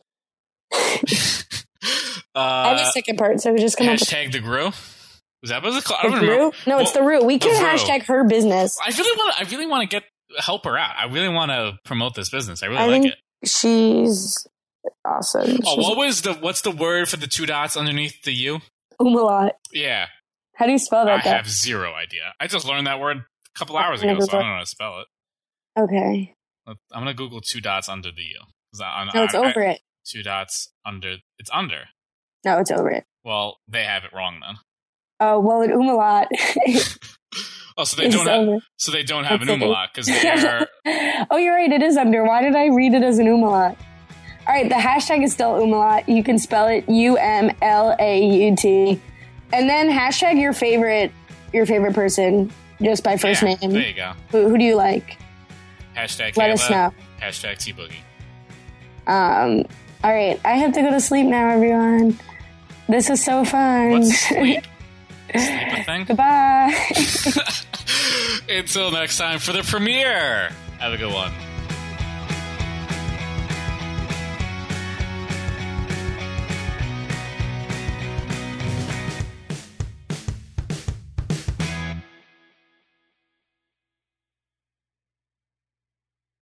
[SPEAKER 2] I have a second part, so we just come
[SPEAKER 1] hashtag the Gru. Is that what it's called?
[SPEAKER 2] The Gru? No, it's the Rue. We can hashtag her business.
[SPEAKER 1] I really want to help her out. I really want to promote this business. I really like it.
[SPEAKER 2] She's awesome.
[SPEAKER 1] Oh, what's the word for the 2 dots underneath the U?
[SPEAKER 2] Umlaut.
[SPEAKER 1] Yeah.
[SPEAKER 2] How do you spell that?
[SPEAKER 1] I have zero idea. I just learned that word a couple hours ago, so I don't know how to spell it.
[SPEAKER 2] Okay.
[SPEAKER 1] I'm going to Google 2 dots under the U.
[SPEAKER 2] No, it's over it.
[SPEAKER 1] 2 dots under. It's under.
[SPEAKER 2] No, it's over it.
[SPEAKER 1] Well, they have it wrong then.
[SPEAKER 2] Oh, well, an umlaut.
[SPEAKER 1] Oh, so they don't have an umlaut because they're.
[SPEAKER 2] Oh, you're right. It is under. Why did I read it as an umlaut? All right, the hashtag is still umlaut. You can spell it UMLAUT, and then hashtag your favorite person just by first name.
[SPEAKER 1] There you go.
[SPEAKER 2] Who do you like?
[SPEAKER 1] Hashtag
[SPEAKER 2] Let us know.
[SPEAKER 1] Hashtag T-Boogie.
[SPEAKER 2] All right, I have to go to sleep now, everyone. This is so fun.
[SPEAKER 1] What's sleep? Sleep a thing?
[SPEAKER 2] Goodbye.
[SPEAKER 1] Until next time for the premiere. Have a good one.